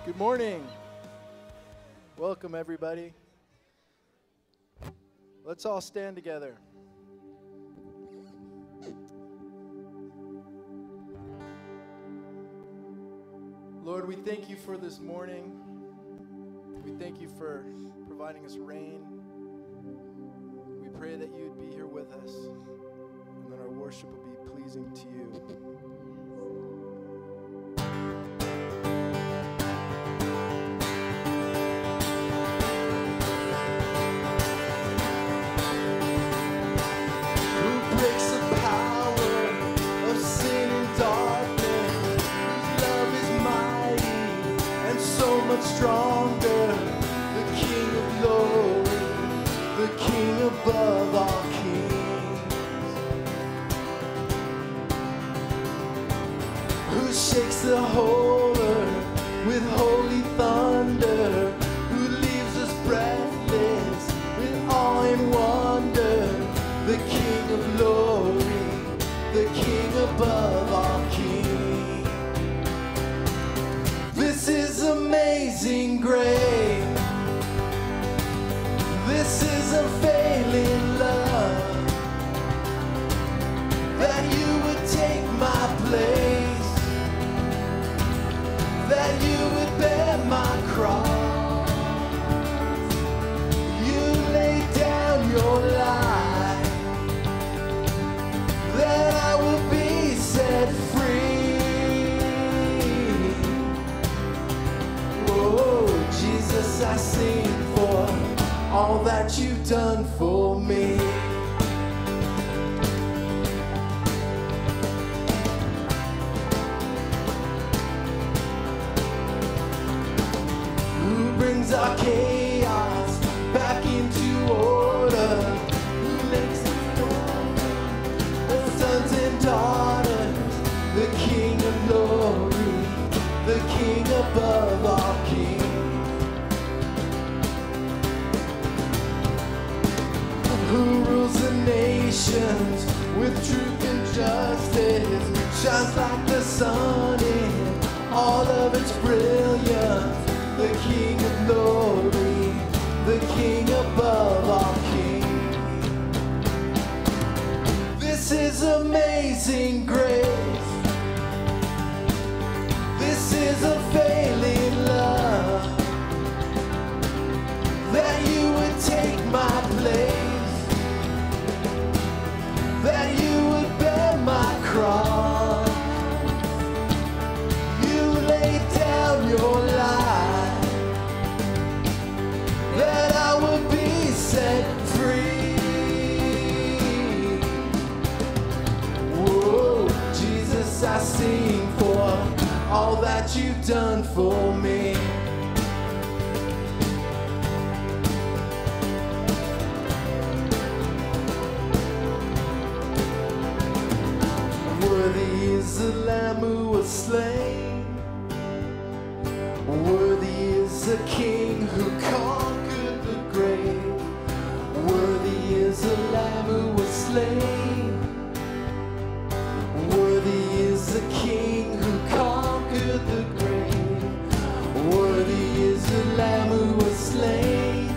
Good morning. Welcome, everybody. Let's all stand together. Lord, we thank you for this morning. We thank you for providing us rain. We pray that you would be here with us and that our worship will be pleasing to you. Stronger, the King of glory, the King above all kings, who shakes the whole earth with holy thunder, who leaves us breathless with awe and wonder, the King of glory, the King above all kings. This is amazing grace. This is unfailing love, that you would take my place, that you would bear my cross. You laid down your life, that I will be set free. Jesus, I sing for all that you've done for me. Who brings our chaos back into order? Who makes us the sons and daughters? The King of glory, the King above all kings. Who rules the nations with truth and justice, shines like the sun in all of its brilliance, the King of glory, the King above all kings. This is amazing grace. This is unfailing love, that you would take my place, that you would bear my cross. You laid down your life, that I would be set free. Whoa, Jesus, I sing for all that you've done for me. Worthy is the Lamb who was slain. Worthy is the King who conquered the grave. Worthy is the Lamb who was slain. Worthy is the King who conquered the grave. Worthy is the Lamb who was slain.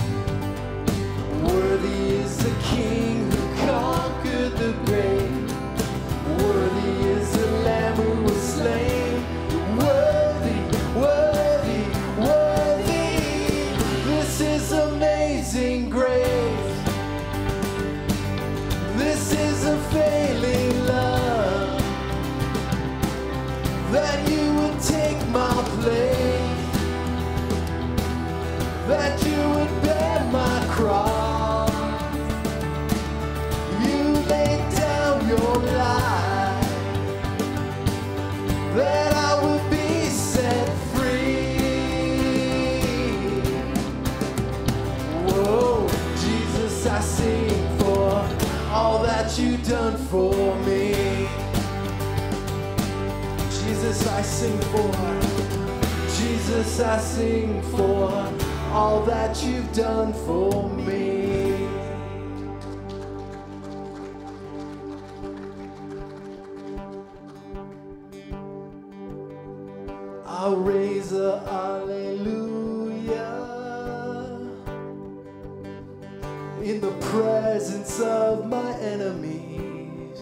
Worthy is the King who conquered the grave. Worthy is the Lamb who was slain. Worthy, worthy, worthy. This is amazing grace. This is unfailing love, that you would take my place, that you would bear my cross. You laid down your life, that I would be set free. Whoa, Jesus, I sing for all that you've done for me. Jesus, I sing for, Jesus, I sing for all that you've done for me. I'll raise a a hallelujah in the presence of my enemies.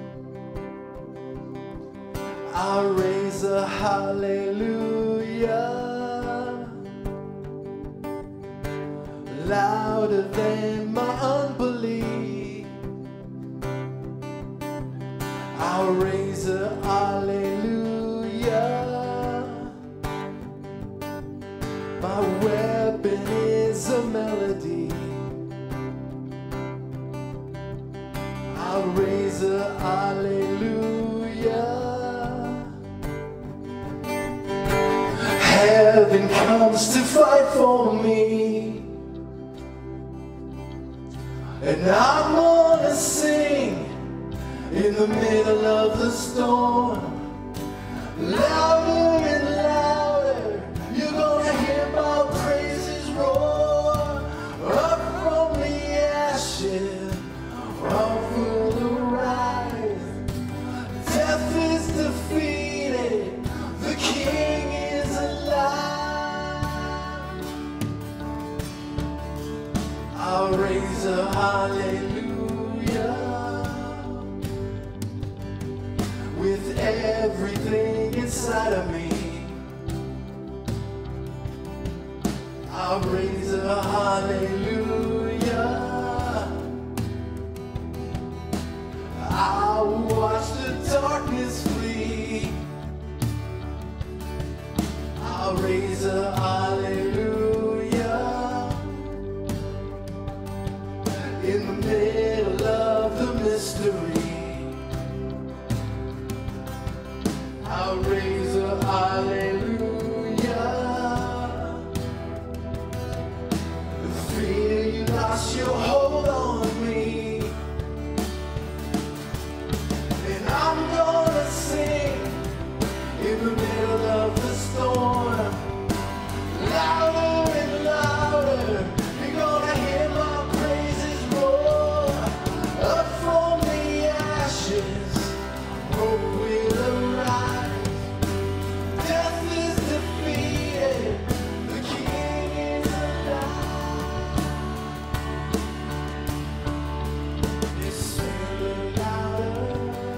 I'll raise a hallelujah louder than my unbelief. I'll raise a hallelujah. My weapon is a melody. I'll raise a hallelujah. Heaven comes to fight for me, and I'm gonna sing in the middle of the storm. Louder and louder, you're gonna hear my praises roar. Up from the ashes, all will arise. Death is defeated, the King is alive. I'll raise a hallelujah with everything inside of me. I'll raise a hallelujah. I'll watch the darkness flee. I'll raise a hallelujah in the middle of the mystery. I'll raise a hallelujah. The fear you lost your hold on me, and I'm gonna sing in the middle of the storm. Louder and louder, you're gonna hear my praises roar. Up from the ashes, hope will arise. Death is defeated, the King is alive. Just sing a little louder,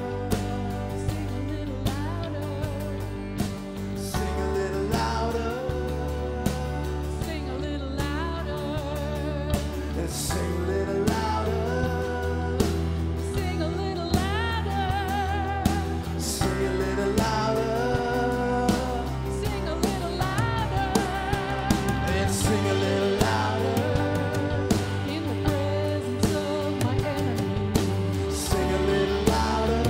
sing a little louder, Sing a little louder. and sing a little louder, Sing a little louder. sing a little louder, Sing a little louder. and sing a little louder, In the presence of my enemies. sing a little louder,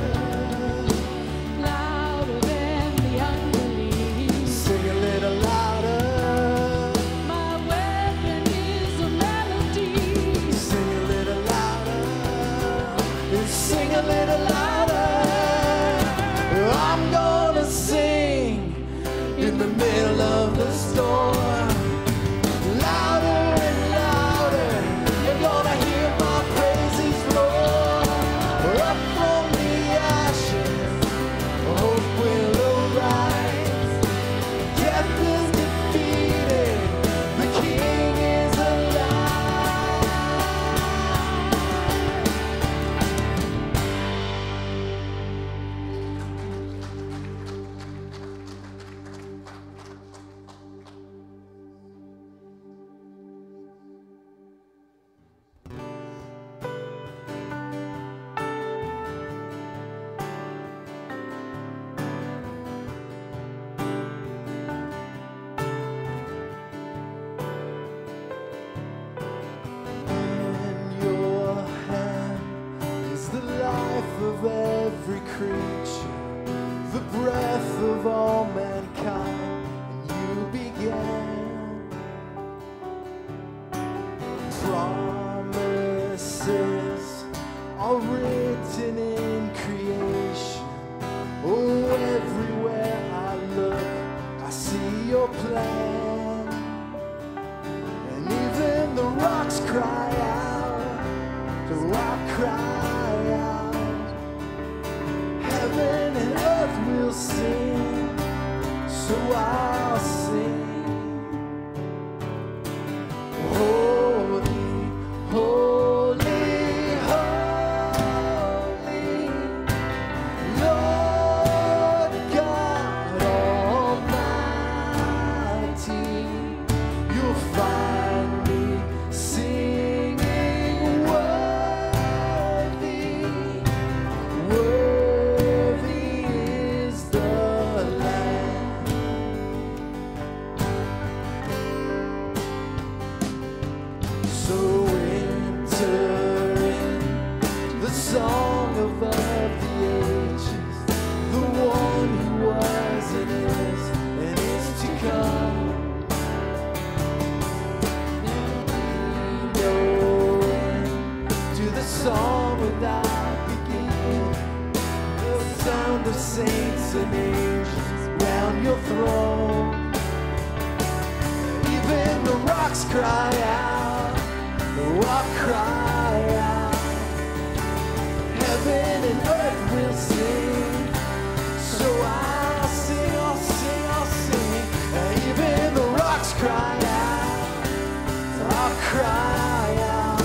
Louder than the unbelief. sing a little louder, My weapon is a melody. sing a little louder, and sing a little louder. I'm gonna sing in the middle of the storm. Louder and louder, you're gonna hear my praises roar. Up from the ashes, hope will arise. Death is defeated, the King is alive. In your hand is the life of every creature, the breath of all mankind, and you began. Promises are written in creation. Oh, everywhere I look, I see your plan. And even the rocks cry out, so I cry out. Heaven and earth will sing, so I'll sing. and angels round your throne. Even the rocks cry out, the rock cry out. Heaven and earth will sing, so I'll sing, I'll sing, I'll sing. Even the rocks cry out, I'll cry out.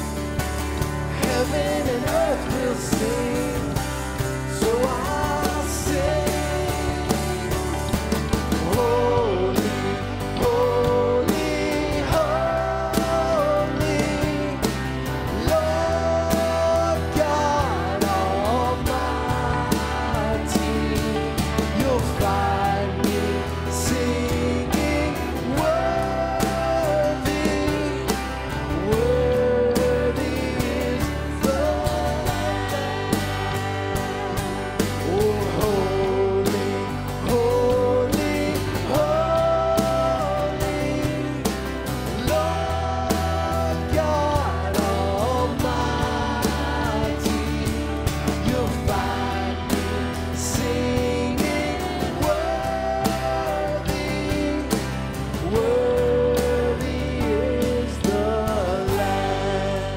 Heaven and earth will sing, so I'll sing. Holy, holy, holy, Lord God Almighty. You'll find me singing, worthy, worthy is the Lamb. Oh, holy, holy, holy, Lord God Almighty. You'll find me singing, worthy, worthy is the Lamb.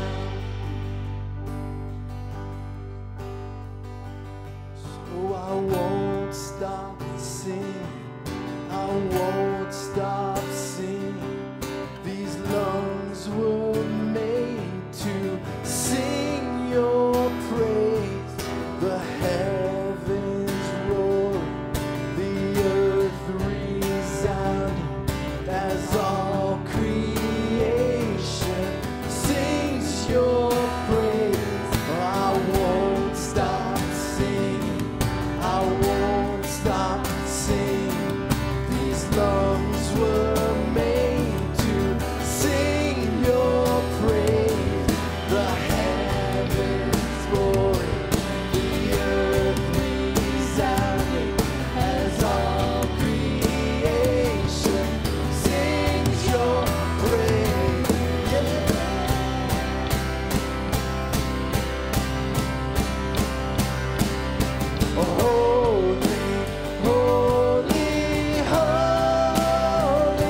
So I won't stop singing, I won't stop singing. These lungs were made to sing your praise. The heavens roar, the earth resounding as all creation sings your praise. I won't stop singing, I won't stop singing. These lungs were made to sing your praise. The heavens roaring, the earth resounding as all creation sings your praise. Yeah. Holy, holy, holy,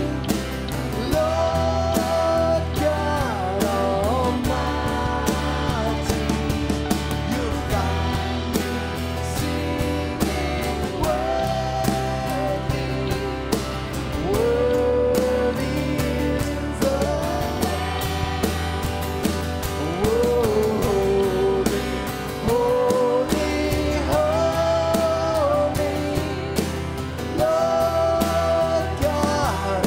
Lord God Almighty. You'll find me singing, worthy, worthy is the Lamb. Holy, holy, holy, Lord God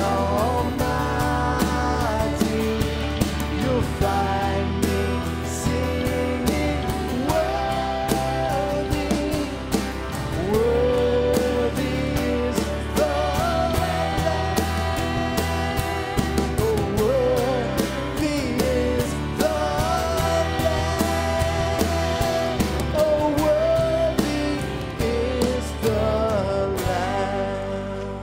Almighty. You'll find me singing, worthy, worthy is the Lamb. Oh, worthy is the Lamb. Oh, worthy is the Lamb.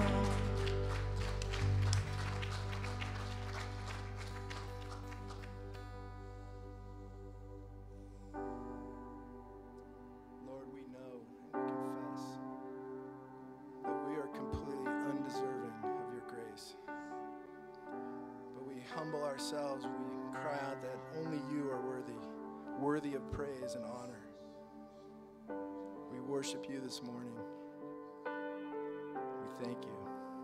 Lord, we know and we confess that we are completely undeserving of your grace. But we humble ourselves, we cry out that only you are worthy, worthy of praise and honor. We worship you this morning. We thank you.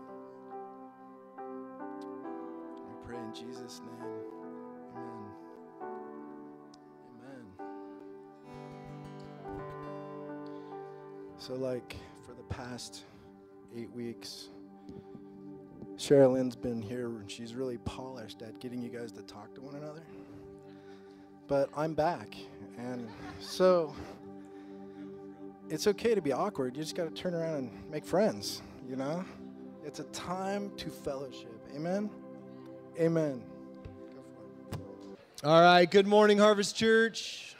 We pray in Jesus' name. Amen. Amen. So like for the past 8 weeks, Sherilyn's been here and she's really polished at getting you guys to talk to one another. But I'm back, and so it's okay to be awkward. You just got to turn around and make friends, you know? It's a time to fellowship. Amen? Amen. Go for it. All right, good morning, Harvest Church.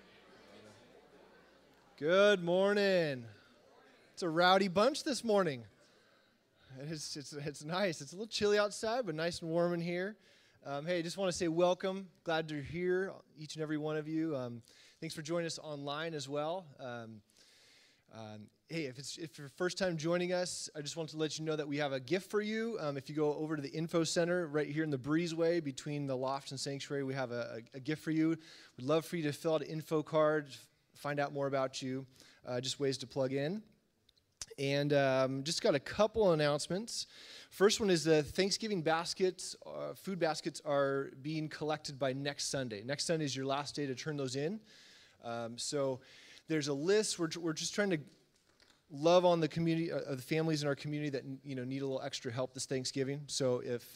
Good morning. It's a rowdy bunch this morning. It's nice. It's a little chilly outside, but nice and warm in here. Hey, just want to say welcome. Glad you're here, each and every one of you. Thanks for joining us online as well. Hey, if you're first time joining us, I just want to let you know that we have a gift for you. If you go over to the info center right here in the breezeway between the loft and sanctuary, we have a gift for you. We'd love for you to fill out an info card, find out more about you, just ways to plug in. And just got a couple announcements. First one is the Thanksgiving baskets, food baskets are being collected by next Sunday. Next Sunday is your last day to turn those in. So there's a list. We're just trying to love on the community, the families in our community that need a little extra help this Thanksgiving. So if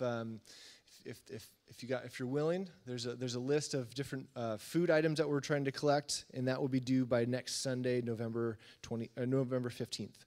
you're willing, there's a list of different food items that we're trying to collect, and that will be due by next Sunday, November 15th.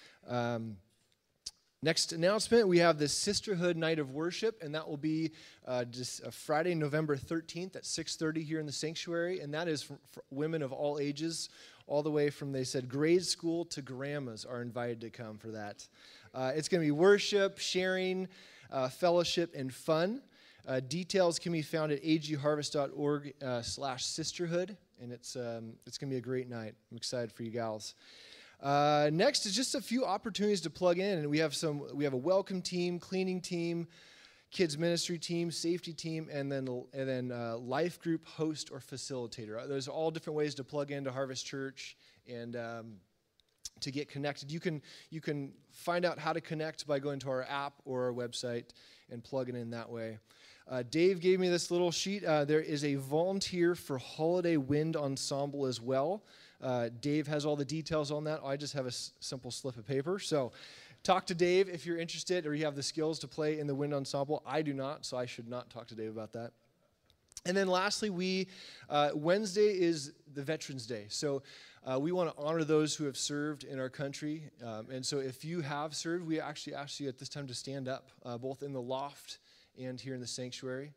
Next announcement, we have the Sisterhood Night of Worship, and that will be just Friday, November 13th at 6:30 here in the sanctuary, and that is for women of all ages, all the way from, they said, grade school to grandmas are invited to come for that. It's going to be worship, sharing, fellowship, and fun. Details can be found at agharvest.org/sisterhood, and it's going to be a great night. I'm excited for you gals. Next is just a few opportunities to plug in, and we have a welcome team, cleaning team, kids ministry team, safety team, and then life group host or facilitator. There's all different ways to plug into Harvest Church and to get connected. You can find out how to connect by going to our app or our website and plugging in that way. Dave gave me this little sheet. There is a volunteer for Holiday Wind Ensemble as well. Dave has all the details on that. I just have a simple slip of paper. So talk to Dave if you're interested or you have the skills to play in the wind ensemble. I do not, so I should not talk to Dave about that. And then lastly, Wednesday is the Veterans Day. So we want to honor those who have served in our country. And so if you have served, we actually ask you at this time to stand up, both in the loft and here in the sanctuary.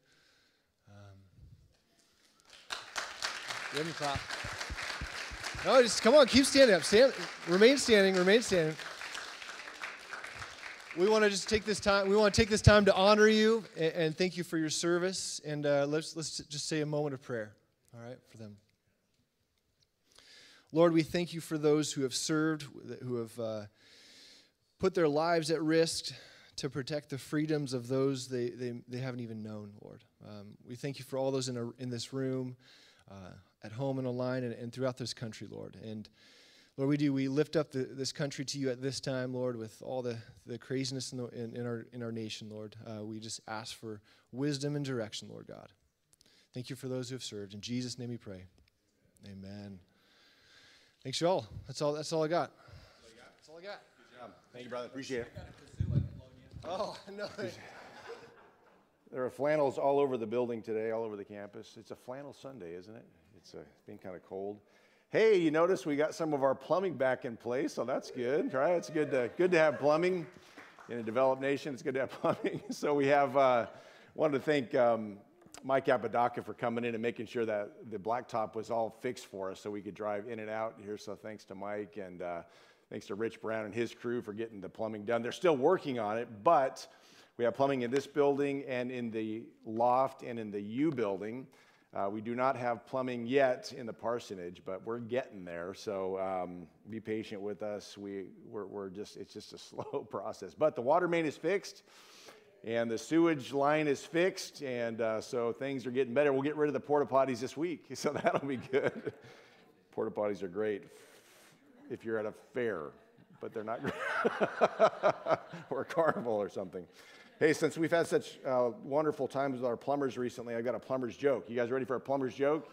Give them a clap. No, just come on, keep standing up. Remain standing. We want to just take this time. We want to take this time to honor you and thank you for your service. And let's just say a moment of prayer. All right, for them. Lord, we thank you for those who have served, who have put their lives at risk to protect the freedoms of those they haven't even known, Lord. We thank you for all those in this room, at home and online, and throughout this country, Lord. And Lord, we lift up this country to you at this time, Lord, with all the craziness in our nation, Lord. We just ask for wisdom and direction, Lord God. Thank you for those who have served. In Jesus' name we pray. Amen. Thanks, y'all. That's all I got. That's all I got. Good job. Thank you, brother. Appreciate it. Oh, no. There are flannels all over the building today, all over the campus. It's a flannel Sunday, isn't it? It's been kind of cold. Hey, you notice we got some of our plumbing back in place, so that's good, right? It's good to have plumbing in a developed nation. It's good to have plumbing. So we have wanted to thank Mike Apodaca for coming in and making sure that the blacktop was all fixed for us so we could drive in and out here. So thanks to Mike, and thanks to Rich Brown and his crew for getting the plumbing done. They're still working on it, but we have plumbing in this building and in the loft and in the U building. We do not have plumbing yet in the parsonage, but we're getting there. So be patient with us. It's just a slow process. But the water main is fixed, and the sewage line is fixed, and so things are getting better. We'll get rid of the porta potties this week, so that'll be good. Porta potties are great if you're at a fair, but they're not great. Or a carnival or something. Hey, since we've had such wonderful times with our plumbers recently, I've got a plumber's joke. You guys ready for a plumber's joke?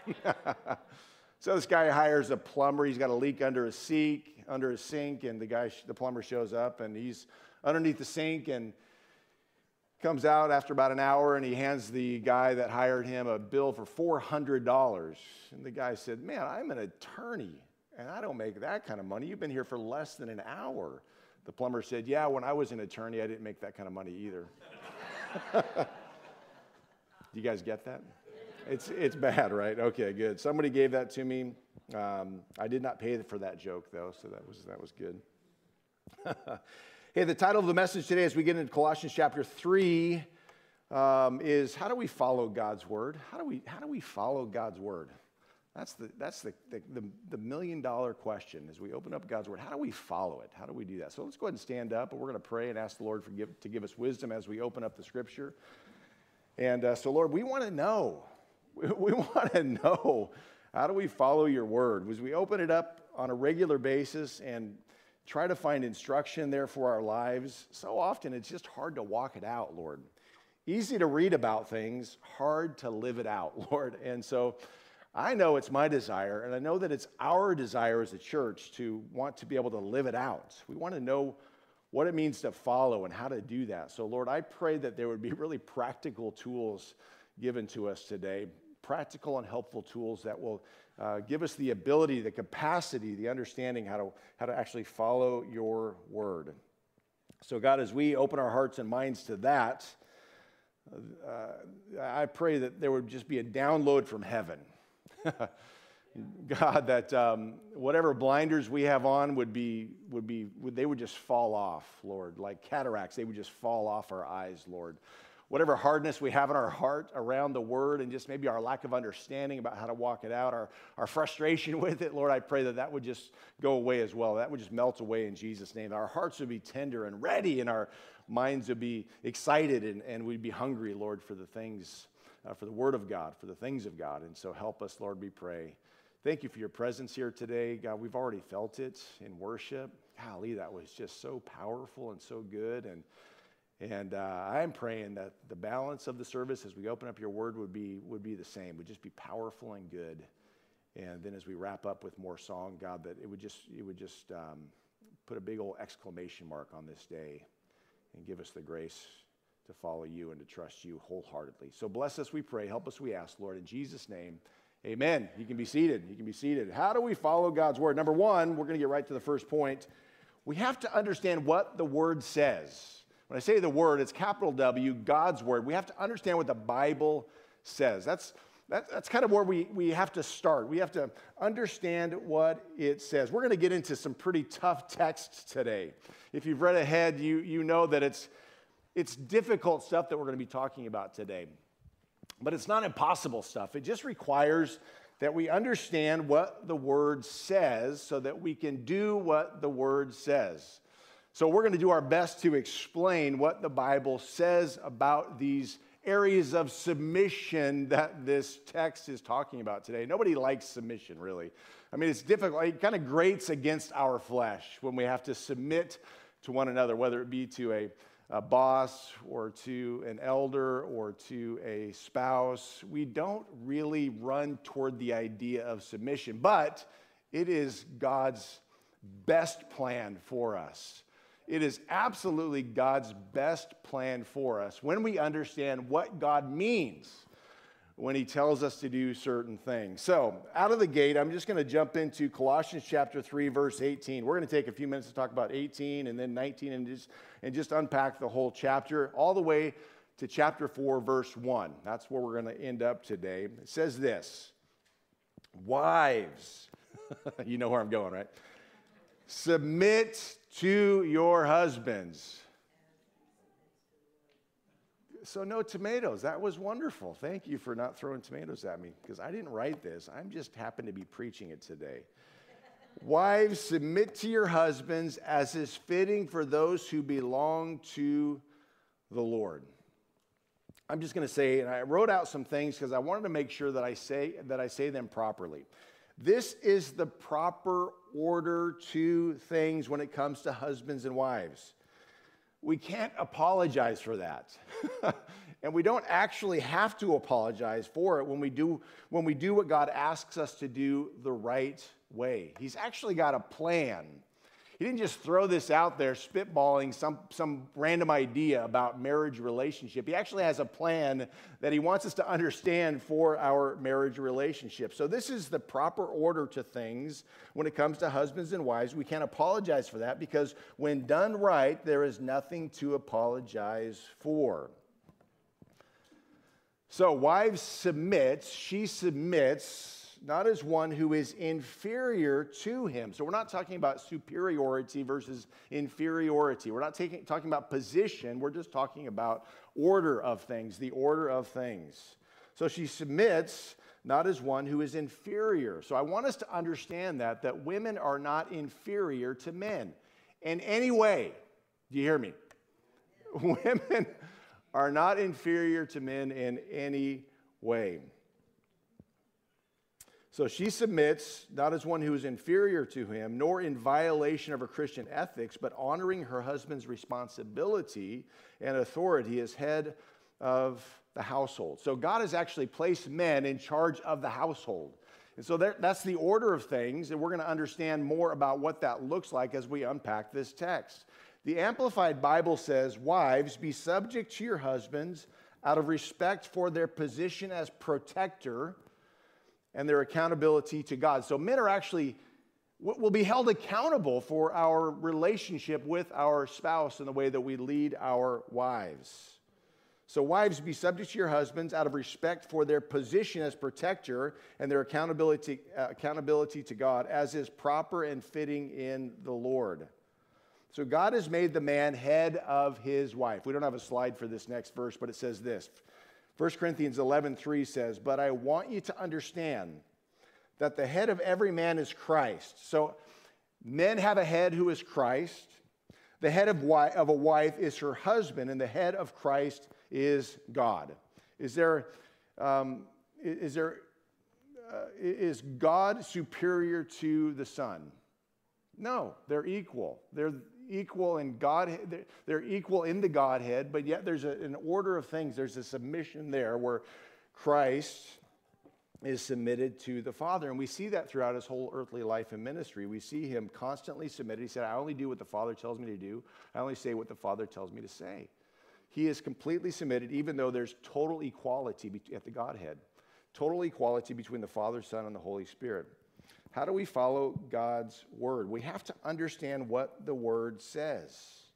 So this guy hires a plumber. He's got a leak under his sink, and the plumber shows up, and he's underneath the sink and comes out after about an hour, and he hands the guy that hired him a bill for $400. And the guy said, "Man, I'm an attorney, and I don't make that kind of money. You've been here for less than an hour." The plumber said, "Yeah, when I was an attorney, I didn't make that kind of money either." Do you guys get that? It's bad, right? Okay, good. Somebody gave that to me. I did not pay for that joke, though, so that was good. Hey, the title of the message today as we get into Colossians chapter 3 is how do we follow God's word? How do we follow God's word? That's the million-dollar question as we open up God's Word. How do we follow it? How do we do that? So let's go ahead and stand up, and we're going to pray and ask the Lord to give us wisdom as we open up the Scripture. And so, Lord, we want to know. We want to know, how do we follow your Word? As we open it up on a regular basis and try to find instruction there for our lives, so often it's just hard to walk it out, Lord. Easy to read about things, hard to live it out, Lord. And so I know it's my desire, and I know that it's our desire as a church to want to be able to live it out. We want to know what it means to follow and how to do that. So, Lord, I pray that there would be really practical tools given to us today, practical and helpful tools that will give us the ability, the capacity, the understanding how to actually follow your word. So, God, as we open our hearts and minds to that, I pray that there would just be a download from heaven. God, that whatever blinders we have on they would just fall off, Lord, like cataracts. They would just fall off our eyes, Lord. Whatever hardness we have in our heart around the word and just maybe our lack of understanding about how to walk it out, our frustration with it, Lord, I pray that would just go away as well. That would just melt away in Jesus' name. Our hearts would be tender and ready, and our minds would be excited, and we'd be hungry, Lord, for the things, for the word of God, for the things of God. And so help us, Lord, we pray. Thank you for your presence here today. God, we've already felt it in worship. Golly, that was just so powerful and so good. And I'm praying that the balance of the service as we open up your word would be the same, would just be powerful and good. And then as we wrap up with more song, God, that it would just put a big old exclamation mark on this day and give us the grace to follow you and to trust you wholeheartedly. So bless us, we pray. Help us, we ask, Lord, in Jesus' name. Amen. You can be seated. You can be seated. How do we follow God's word? Number one, we're going to get right to the first point. We have to understand what the word says. When I say the word, it's capital W, God's word. We have to understand what the Bible says. That's kind of where we have to start. We have to understand what it says. We're going to get into some pretty tough texts today. If you've read ahead, you know that it's difficult stuff that we're going to be talking about today. But it's not impossible stuff. It just requires that we understand what the word says so that we can do what the word says. So we're going to do our best to explain what the Bible says about these areas of submission that this text is talking about today. Nobody likes submission, really. I mean, it's difficult. It kind of grates against our flesh when we have to submit to one another, whether it be to a boss or to an elder or to a spouse. We don't really run toward the idea of submission, but it is God's best plan for us. It is absolutely God's best plan for us when we understand what God means when he tells us to do certain things. So, out of the gate, I'm just going to jump into Colossians chapter 3, verse 18. We're going to take a few minutes to talk about 18 and then 19 and just unpack the whole chapter all the way to chapter 4, verse 1. That's where we're going to end up today. It says this, wives, you know where I'm going, right? Submit to your husbands. So no tomatoes. That was wonderful. Thank you for not throwing tomatoes at me because I didn't write this. I just happened to be preaching it today. Wives, submit to your husbands as is fitting for those who belong to the Lord. I'm just going to say, and I wrote out some things because I wanted to make sure that I say them properly. This is the proper order to things when it comes to husbands and wives. We can't apologize for that. And we don't actually have to apologize for it when we do what God asks us to do the right way. He's actually got a plan. He didn't just throw this out there spitballing some random idea about marriage relationship. He actually has a plan that he wants us to understand for our marriage relationship. So this is the proper order to things when it comes to husbands and wives. We can't apologize for that because when done right, there is nothing to apologize for. So wives submit, she submits, not as one who is inferior to him. So we're not talking about superiority versus inferiority. We're not talking about position. We're just talking about order of things, the order of things. So she submits not as one who is inferior. So I want us to understand that women are not inferior to men in any way. Do you hear me? Women are not inferior to men in any way. So she submits, not as one who is inferior to him, nor in violation of her Christian ethics, but honoring her husband's responsibility and authority as head of the household. So God has actually placed men in charge of the household. And so that's the order of things, and we're going to understand more about what that looks like as we unpack this text. The Amplified Bible says, "Wives, be subject to your husbands out of respect for their position as protector and their accountability to God." So men are actually, will be held accountable for our relationship with our spouse and the way that we lead our wives. So wives, be subject to your husbands out of respect for their position as protector and their accountability to God, as is proper and fitting in the Lord. So God has made the man head of his wife. We don't have a slide for this next verse, but it says this. 1 Corinthians 11:3 says, "But I want you to understand that the head of every man is Christ." So men have a head who is Christ. The head of a wife is her husband, and the head of Christ is God. Is God superior to the Son? No, they're equal. They're equal in God. They're equal in the Godhead, but yet there's an order of things. There's a submission there where Christ is submitted to the Father, and we see that throughout his whole earthly life and ministry. We see him constantly submitted. He said, "I only do what the Father tells me to do. I only say what the Father tells me to say." He is completely submitted, even though there's total equality at the Godhead, total equality between the Father, Son, and the Holy Spirit. How do we follow God's word? We have to understand what the word says.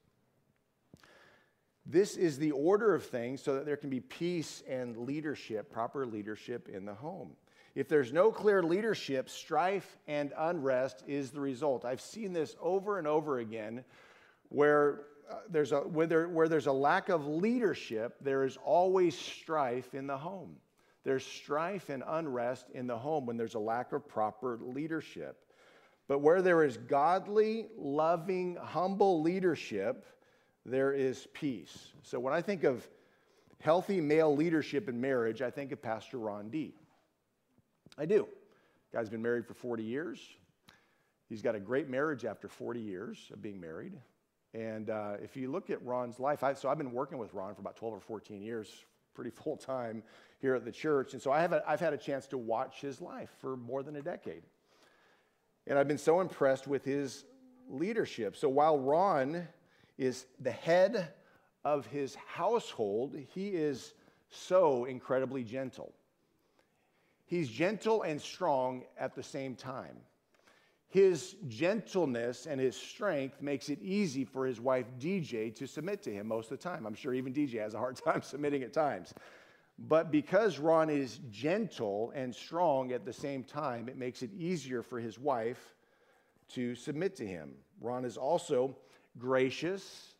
This is the order of things so that there can be peace and leadership, proper leadership in the home. If there's no clear leadership, strife and unrest is the result. I've seen this over and over again where there's a lack of leadership, there is always strife in the home. There's strife and unrest in the home when there's a lack of proper leadership. But where there is godly, loving, humble leadership, there is peace. So when I think of healthy male leadership in marriage, I think of Pastor Ron D. I do. Guy's been married for 40 years. He's got a great marriage after 40 years of being married. And if you look at Ron's life, I've been working with Ron for about 12 or 14 years, pretty full time here at the church. And so I've had a chance to watch his life for more than a decade. And I've been so impressed with his leadership. So while Ron is the head of his household, he is so incredibly gentle. He's gentle and strong at the same time. His gentleness and his strength makes it easy for his wife, DJ, to submit to him most of the time. I'm sure even DJ has a hard time submitting at times. But because Ron is gentle and strong at the same time, it makes it easier for his wife to submit to him. Ron is also gracious.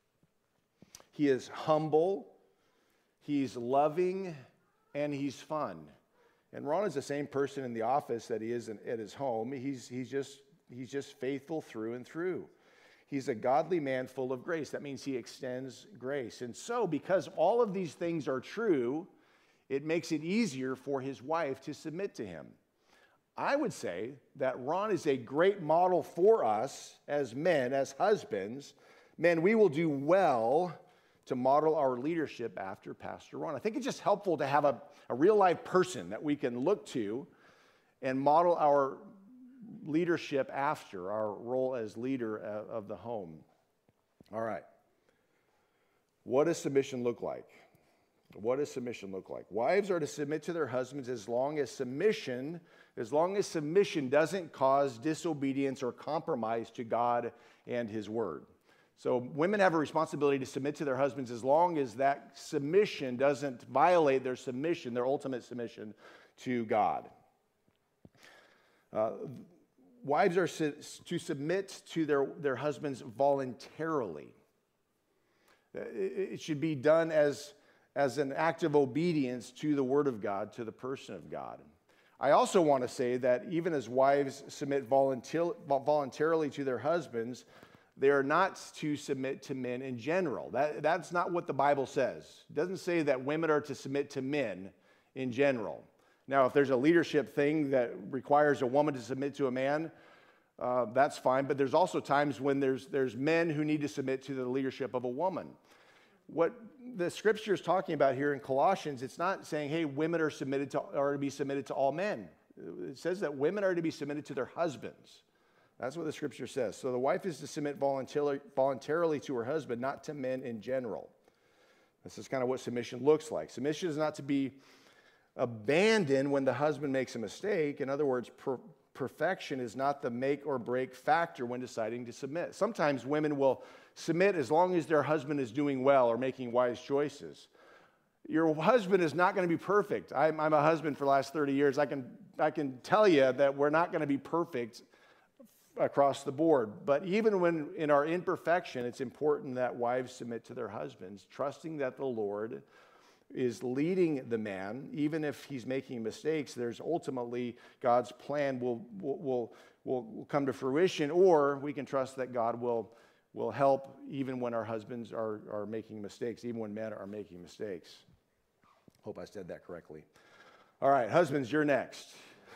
He is humble. He's loving, and he's fun. And Ron is the same person in the office that he is at his home. He's just faithful through and through. He's a godly man full of grace. That means he extends grace. And so, because all of these things are true, it makes it easier for his wife to submit to him. I would say that Ron is a great model for us as men, as husbands. Men, we will do well to model our leadership after Pastor Ron. I think it's just helpful to have a real life person that we can look to and model our leadership after, our role as leader of the home. All right. What does submission look like? What does submission look like? Wives are to submit to their husbands as long as submission doesn't cause disobedience or compromise to God and his word. So women have a responsibility to submit to their husbands as long as that submission doesn't violate their submission, their ultimate submission to God. Wives are to submit to their husbands voluntarily. It should be done as an act of obedience to the Word of God, to the person of God. I also want to say that even as wives submit voluntarily to their husbands, they are not to submit to men in general. That's not what the Bible says. It doesn't say that women are to submit to men in general. Now, if there's a leadership thing that requires a woman to submit to a man, that's fine. But there's also times when there's men who need to submit to the leadership of a woman. What the scripture is talking about here in Colossians, it's not saying, hey, women are to be submitted to all men. It says that women are to be submitted to their husbands. That's what the scripture says. So the wife is to submit voluntarily to her husband, not to men in general. This is kind of what submission looks like. Submission is not to be abandoned when the husband makes a mistake. In other words, perfection is not the make or break factor when deciding to submit. Sometimes women will submit as long as their husband is doing well or making wise choices. Your husband is not going to be perfect. I'm a husband for the last 30 years. I can tell you that we're not going to be perfect across the board. But even when in our imperfection, it's important that wives submit to their husbands, trusting that the Lord is leading the man. Even if he's making mistakes, there's ultimately God's plan will come to fruition, or we can trust that God will help even when our husbands are making mistakes, even when men are making mistakes. Hope I said that correctly. All right, husbands, you're next.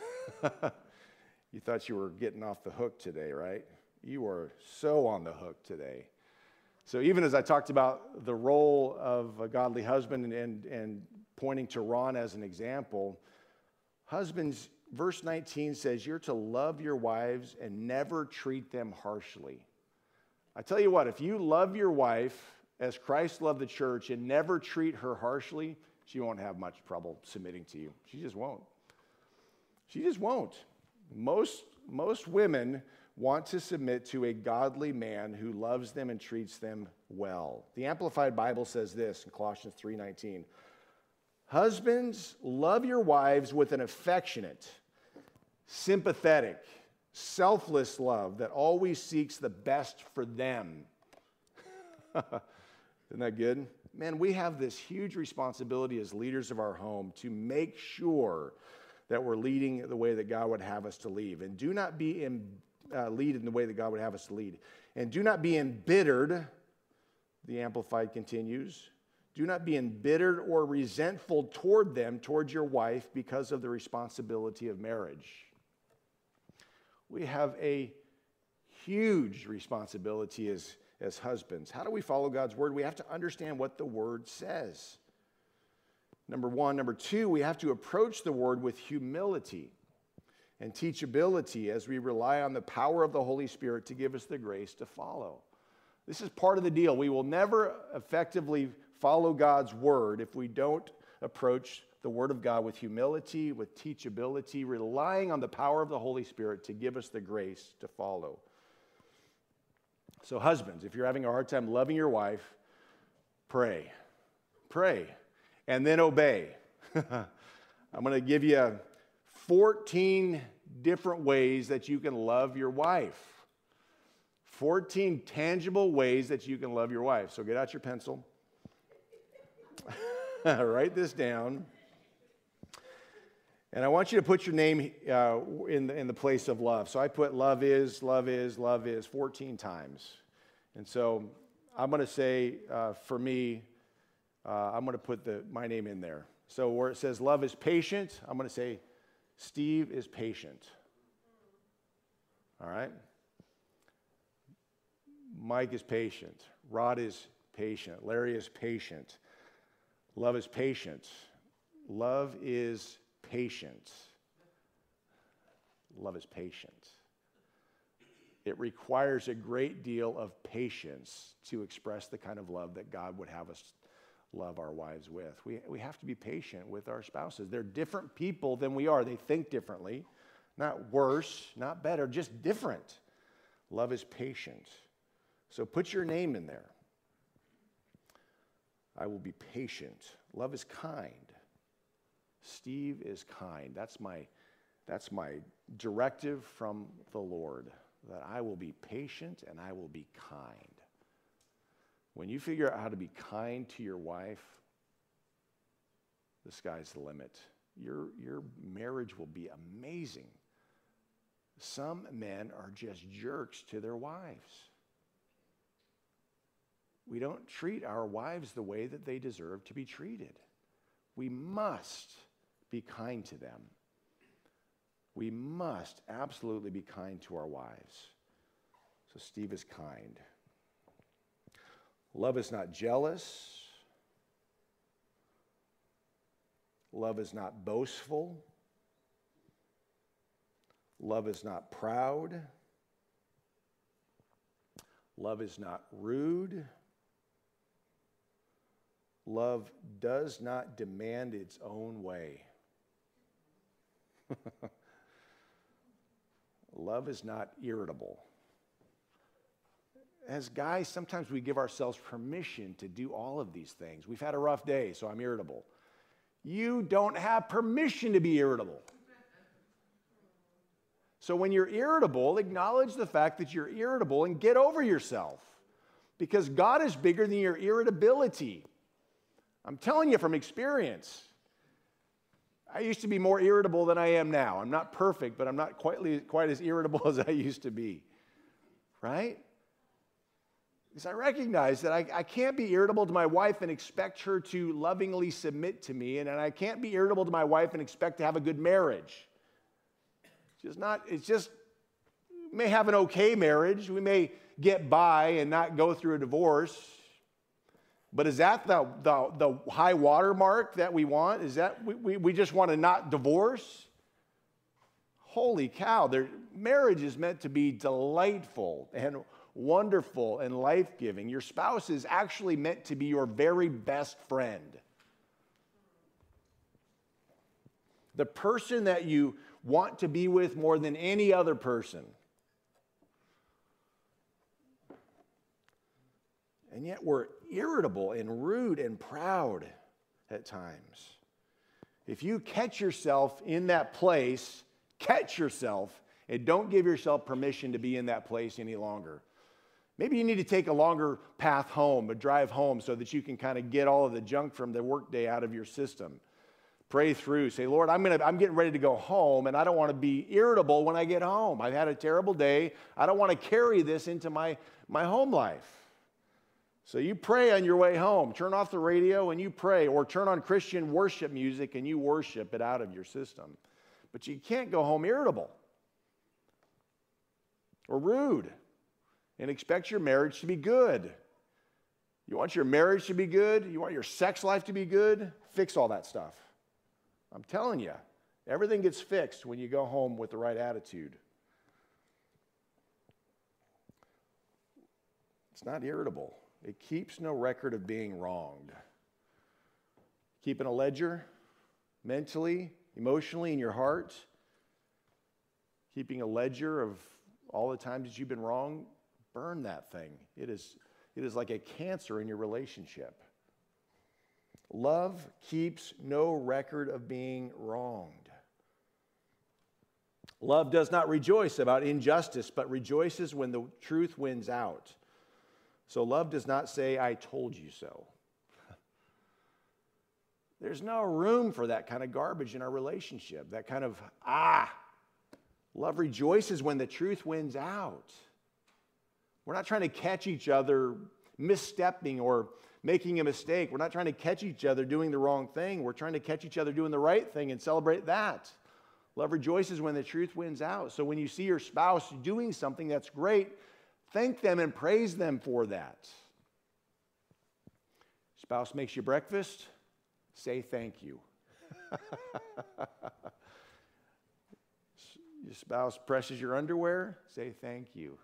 You thought you were getting off the hook today, right? You are so on the hook today. So even as I talked about the role of a godly husband and pointing to Ron as an example, husbands, verse 19 says, you're to love your wives and never treat them harshly. I tell you what, if you love your wife as Christ loved the church and never treat her harshly, she won't have much trouble submitting to you. She just won't. She just won't. Most women want to submit to a godly man who loves them and treats them well. The Amplified Bible says this in Colossians 3:19. Husbands, love your wives with an affectionate, sympathetic, selfless love that always seeks the best for them. Isn't that good? Man, we have this huge responsibility as leaders of our home to make sure that we're leading the way that God would have us to lead. And do not be lead in the way that God would have us to lead. And do not be embittered, the Amplified continues. Do not be embittered or resentful towards your wife because of the responsibility of marriage. We have a huge responsibility as husbands. How do we follow God's word? We have to understand what the word says. Number one. Number two, we have to approach the word with humility and teachability as we rely on the power of the Holy Spirit to give us the grace to follow. This is part of the deal. We will never effectively follow God's word if we don't approach the word of God with humility, with teachability, relying on the power of the Holy Spirit to give us the grace to follow. So husbands, if you're having a hard time loving your wife, pray. Pray. And then obey. I'm going to give you 14 different ways that you can love your wife. 14 tangible ways that you can love your wife. So get out your pencil. Write this down. And I want you to put your name in the place of love. So I put love is 14 times. And so I'm going to say, for me, I'm going to put my name in there. So where it says love is patient, I'm going to say Steve is patient. All right? Mike is patient. Rod is patient. Larry is patient. Love is patient. Love is patient. Love is patient. It requires a great deal of patience to express the kind of love that God would have us love our wives with. We have to be patient with our spouses. They're different people than we are. They think differently. Not worse, not better, just different. Love is patient. So put your name in there. I will be patient. Love is kind. Steve is kind. That's my directive from the Lord, that I will be patient and I will be kind. When you figure out how to be kind to your wife, the sky's the limit. your marriage will be amazing. Some men are just jerks to their wives. We don't treat our wives the way that they deserve to be treated. We must be kind to them. We must absolutely be kind to our wives. So Steve is kind. Love is not jealous. Love is not boastful. Love is not proud. Love is not rude. Love does not demand its own way. Love is not irritable. As guys, sometimes we give ourselves permission to do all of these things. We've had a rough day, so I'm irritable. You don't have permission to be irritable. So when you're irritable, acknowledge the fact that you're irritable and get over yourself, because God is bigger than your irritability. I'm telling you from experience. I used to be more irritable than I am now. I'm not perfect, but I'm not quite as irritable as I used to be. Right? Because I recognize that I can't be irritable to my wife and expect her to lovingly submit to me, and I can't be irritable to my wife and expect to have a good marriage. We may have an okay marriage. We may get by and not go through a divorce. But is that the high water mark that we want? Is that we just want to not divorce? Holy cow, marriage is meant to be delightful and wonderful and life-giving. Your spouse is actually meant to be your very best friend. The person that you want to be with more than any other person. And yet we're irritable and rude and proud at times. If you catch yourself in that place, catch yourself and don't give yourself permission to be in that place any longer. Maybe you need to take a longer path home, a drive home, so that you can kind of get all of the junk from the workday out of your system. Pray through. Say, Lord, I'm getting ready to go home, and I don't want to be irritable when I get home. I've had a terrible day. I don't want to carry this into my home life. So you pray on your way home. Turn off the radio and you pray, or turn on Christian worship music and you worship it out of your system. But you can't go home irritable or rude and expect your marriage to be good. You want your marriage to be good? You want your sex life to be good? Fix all that stuff. I'm telling you, everything gets fixed when you go home with the right attitude. It's not irritable. It keeps no record of being wronged. Keeping a ledger mentally, emotionally in your heart. Keeping a ledger of all the times that you've been wrong. Burn that thing. It is like a cancer in your relationship. Love keeps no record of being wronged. Love does not rejoice about injustice, but rejoices when the truth wins out. So love does not say, I told you so. There's no room for that kind of garbage in our relationship, that kind of, Love rejoices when the truth wins out. We're not trying to catch each other misstepping or making a mistake. We're not trying to catch each other doing the wrong thing. We're trying to catch each other doing the right thing and celebrate that. Love rejoices when the truth wins out. So when you see your spouse doing something that's great, thank them and praise them for that. Spouse makes you breakfast, say thank you. Your spouse presses your underwear, say thank you.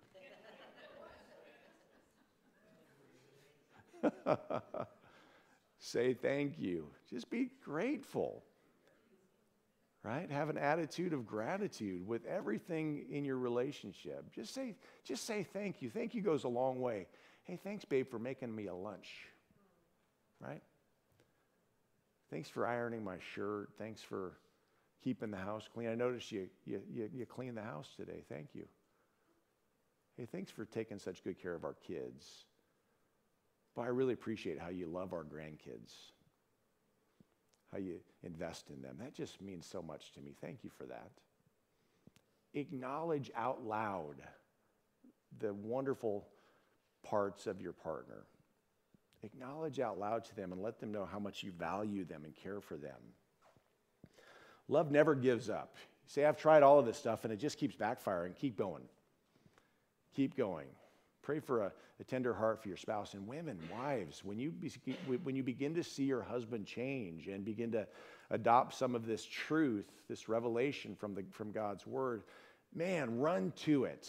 Say thank you. Just be grateful. Right? Have an attitude of gratitude with everything in your relationship. Just say thank you. Thank you goes a long way. Hey, thanks, babe, for making me a lunch. Right? Thanks for ironing my shirt. Thanks for keeping the house clean. I noticed you cleaned the house today. Thank you. Hey, thanks for taking such good care of our kids. But I really appreciate how you love our grandkids. how you invest in them. That just means so much to me. Thank you for that. Acknowledge out loud the wonderful parts of your partner. Acknowledge out loud to them and let them know how much you value them and care for them. Love never gives up. You say, I've tried all of this stuff and it just keeps backfiring. Keep going. Keep going. Pray for a tender heart for your spouse. And women, wives, when you begin to see your husband change and begin to adopt some of this truth, this revelation from God's word, man, run to it.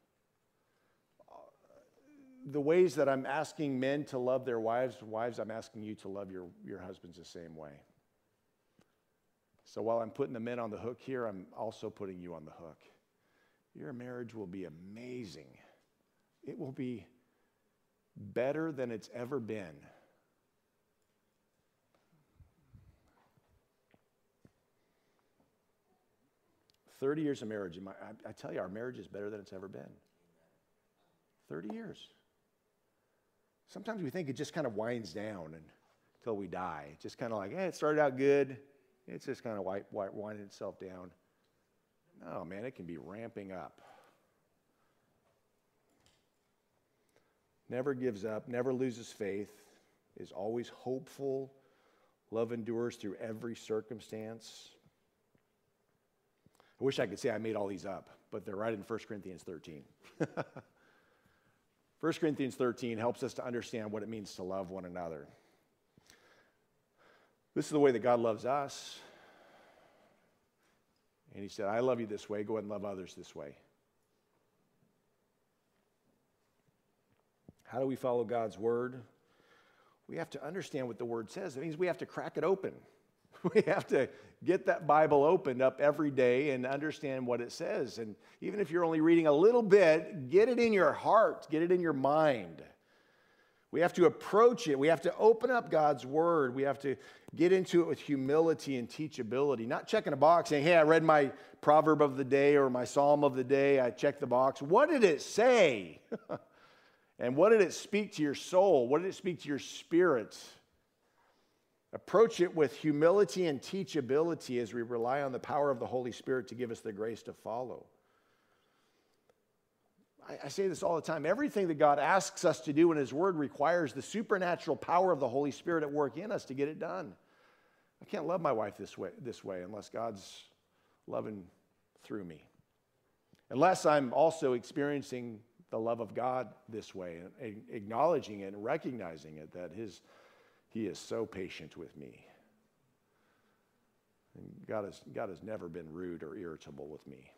The ways that I'm asking men to love their wives, I'm asking you to love your husbands the same way. So while I'm putting the men on the hook here, I'm also putting you on the hook. Your marriage will be amazing. It will be better than it's ever been. "30 years of marriage, I tell you, our marriage is better than it's ever been. 30 years. Sometimes we think it just kind of winds down until we die. Just kind of like, it started out good. It's just kind of winding itself down. No, man, it can be ramping up. Never gives up, never loses faith, is always hopeful. Love endures through every circumstance. I wish I could say I made all these up, but they're right in 1 Corinthians 13. 1 Corinthians 13 helps us to understand what it means to love one another. This is the way that God loves us. And he said, I love you this way. Go ahead and love others this way. How do we follow God's word? We have to understand what the word says. It means we have to crack it open. We have to get that Bible opened up every day and understand what it says. And even if you're only reading a little bit, get it in your heart, get it in your mind. We have to approach it. We have to open up God's word. We have to get into it with humility and teachability, not checking a box saying, hey, I read my proverb of the day or my psalm of the day. I checked the box. What did it say? And what did it speak to your soul? What did it speak to your spirit? Approach it with humility and teachability as we rely on the power of the Holy Spirit to give us the grace to follow. I say this all the time. Everything that God asks us to do in his word requires the supernatural power of the Holy Spirit at work in us to get it done. I can't love my wife this way unless God's loving through me. Unless I'm also experiencing the love of God this way and acknowledging it and recognizing it, that he is so patient with me. And God has never been rude or irritable with me.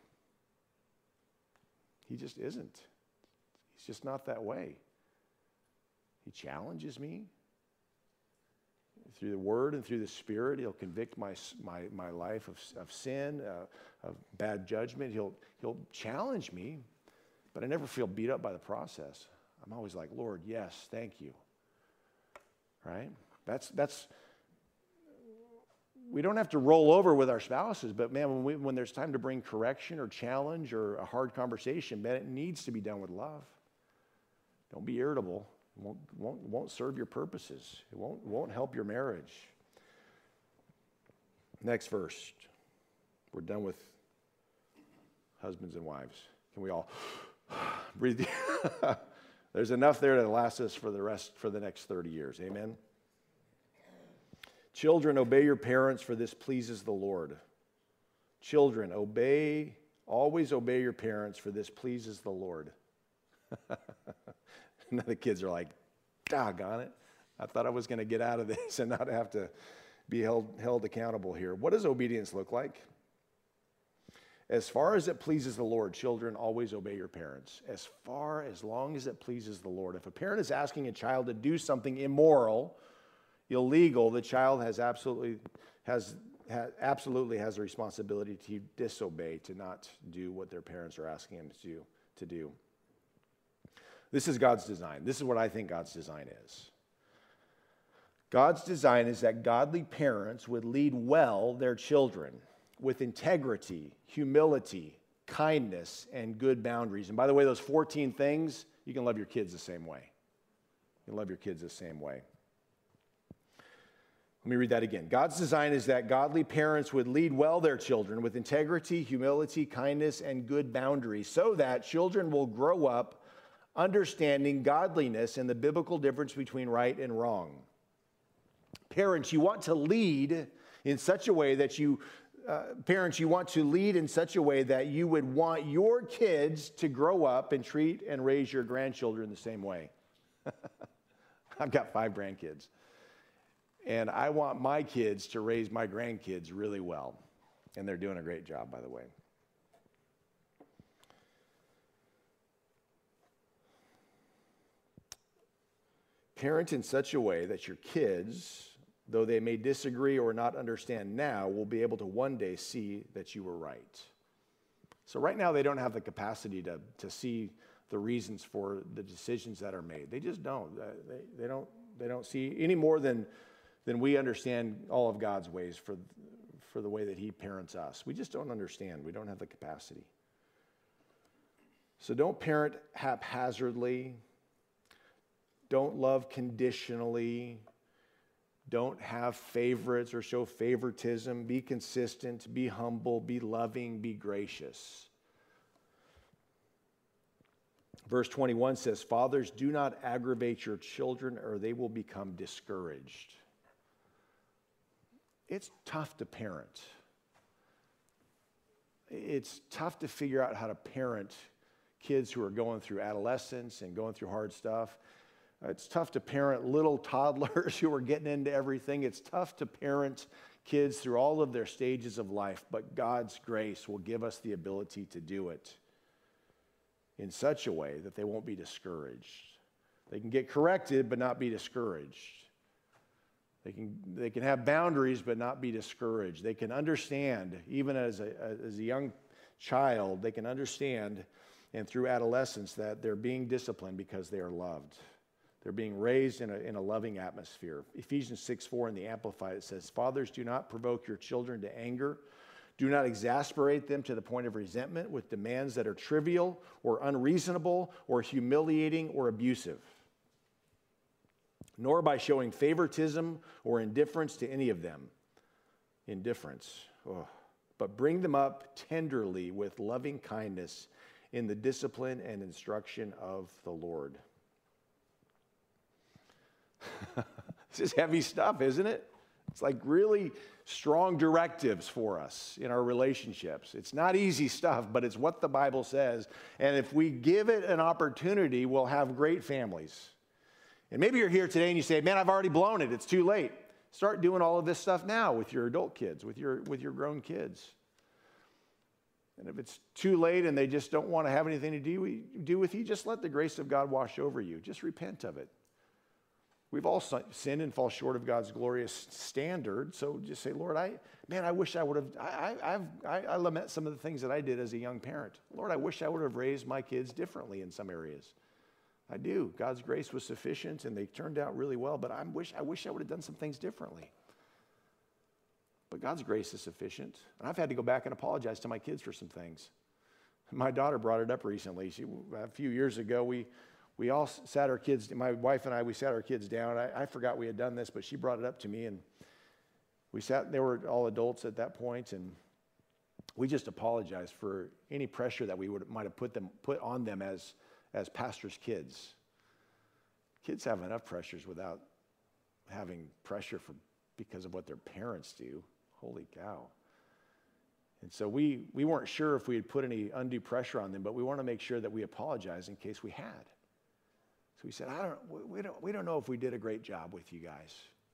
He just isn't. He's just not that way. He challenges me. Through the word and through the spirit, he'll convict my life of sin, of bad judgment. He'll challenge me, but I never feel beat up by the process. I'm always like, Lord, yes, thank you. Right? That's we don't have to roll over with our spouses, but man, when there's time to bring correction or challenge or a hard conversation, man, it needs to be done with love. Don't be irritable. It won't serve your purposes. It won't help your marriage. Next verse. We're done with husbands and wives. Can we all breathe? There's enough there to last us for the next 30 years. Amen. Children, obey your parents, for this pleases the Lord. Children, always obey your parents, for this pleases the Lord. And the kids are like, doggone it. I thought I was going to get out of this and not have to be held accountable here. What does obedience look like? As far as it pleases the Lord, children, always obey your parents. As long as it pleases the Lord. If a parent is asking a child to do something immoral, illegal, the child absolutely has a responsibility to disobey, to not do what their parents are asking them to do. This is God's design. This is what I think God's design is. God's design is that godly parents would lead well their children with integrity, humility, kindness, and good boundaries. And by the way, those 14 things, you can love your kids the same way. You can love your kids the same way. Let me read that again. God's design is that godly parents would lead well their children with integrity, humility, kindness, and good boundaries so that children will grow up understanding godliness and the biblical difference between right and wrong. Parents, you want to lead in such a way that you would want your kids to grow up and treat and raise your grandchildren the same way. I've got 5 grandkids. And I want my kids to raise my grandkids really well. And they're doing a great job, by the way. Parent in such a way that your kids, though they may disagree or not understand now, will be able to one day see that you were right. So right now they don't have the capacity to see the reasons for the decisions that are made. They just don't. They don't see any more than we understand all of God's ways for the way that he parents us. We just don't understand. We don't have the capacity. So don't parent haphazardly. Don't love conditionally. Don't have favorites or show favoritism. Be consistent, be humble, be loving, be gracious. Verse 21 says, "Fathers, do not aggravate your children or they will become discouraged." It's tough to parent. It's tough to figure out how to parent kids who are going through adolescence and going through hard stuff. It's tough to parent little toddlers who are getting into everything. It's tough to parent kids through all of their stages of life, but God's grace will give us the ability to do it in such a way that they won't be discouraged. They can get corrected, but not be discouraged. They can have boundaries, but not be discouraged. They can understand, even as a young child, they can understand, and through adolescence, that they're being disciplined because they are loved. They're being raised in a loving atmosphere. Ephesians 6:4 in the Amplified, it says, "Fathers, do not provoke your children to anger. Do not exasperate them to the point of resentment with demands that are trivial or unreasonable or humiliating or abusive, nor by showing favoritism or indifference to any of them." Indifference. But bring them up tenderly with loving kindness in the discipline and instruction of the Lord. This is heavy stuff, isn't it? It's like really strong directives for us in our relationships. It's not easy stuff, but it's what the Bible says. And if we give it an opportunity, we'll have great families. And maybe you're here today and you say, "Man, I've already blown it. It's too late." Start doing all of this stuff now with your adult kids, with your grown kids. And if it's too late and they just don't want to have anything to do with you, just let the grace of God wash over you. Just repent of it. We've all sinned and fall short of God's glorious standard. So just say, "Lord, I wish I would have, I lament some of the things that I did as a young parent. Lord, I wish I would have raised my kids differently in some areas. I do. God's grace was sufficient and they turned out really well, but I wish I would have done some things differently. But God's grace is sufficient. And I've had to go back and apologize to my kids for some things. My daughter brought it up recently. A few years ago, we all sat our kids, my wife and I, we sat our kids down. I forgot we had done this, but she brought it up to me, and we sat, they were all adults at that point, and we just apologized for any pressure that we might have put on them as pastors' kids. Kids have enough pressures without having pressure because of what their parents do. Holy cow. And so we weren't sure if we had put any undue pressure on them, but we want to make sure that we apologize in case we had. So we said, we don't know if we did a great job with you guys.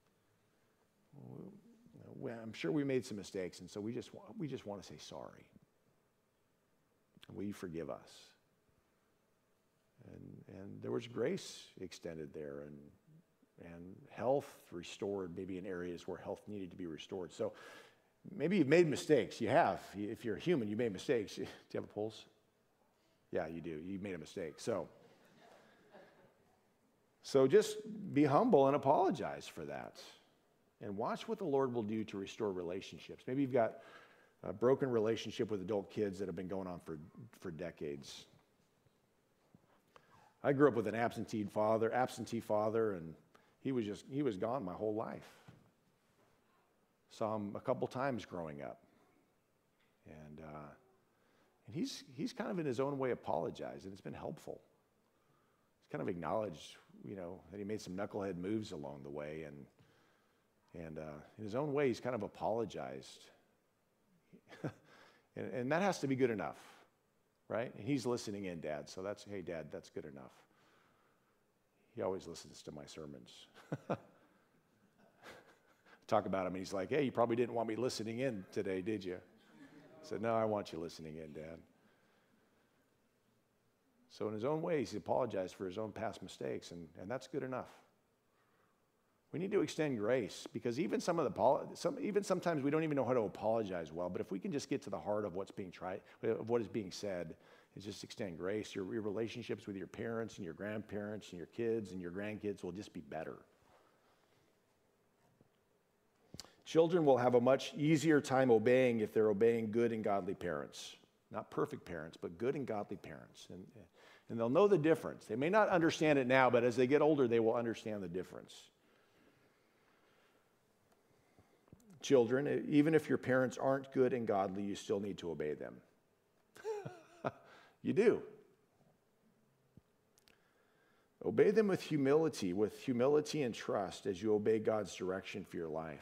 I'm sure we made some mistakes, and so we just want to say sorry. Will you forgive us? And there was grace extended there, and health restored, maybe in areas where health needed to be restored. So maybe you've made mistakes. You have. If you're a human, you made mistakes. Do you have a pulse? Yeah, you do. You made a mistake. So just be humble and apologize for that. And watch what the Lord will do to restore relationships. Maybe you've got a broken relationship with adult kids that have been going on for decades. I grew up with an absentee father, and he was gone my whole life. Saw him a couple times growing up. And he's kind of in his own way apologized, and it's been helpful. He's kind of acknowledged, that he made some knucklehead moves along the way, and in his own way, he's kind of apologized. and that has to be good enough, right? And he's listening in, Dad, so hey, Dad, that's good enough. He always listens to my sermons. Talk about him, and he's like, hey, you probably didn't want me listening in today, did you? I said, no, I want you listening in, Dad. So in his own ways, he apologized for his own past mistakes, and that's good enough. We need to extend grace, because even sometimes we don't even know how to apologize well, but if we can just get to the heart of what's being tried, of what is being said, is just extend grace. Your relationships with your parents and your grandparents and your kids and your grandkids will just be better. Children will have a much easier time obeying if they're obeying good and godly parents. Not perfect parents, but good and godly parents. And they'll know the difference. They may not understand it now, but as they get older, they will understand the difference. Children, even if your parents aren't good and godly, you still need to obey them. You do. Obey them with humility and trust as you obey God's direction for your life.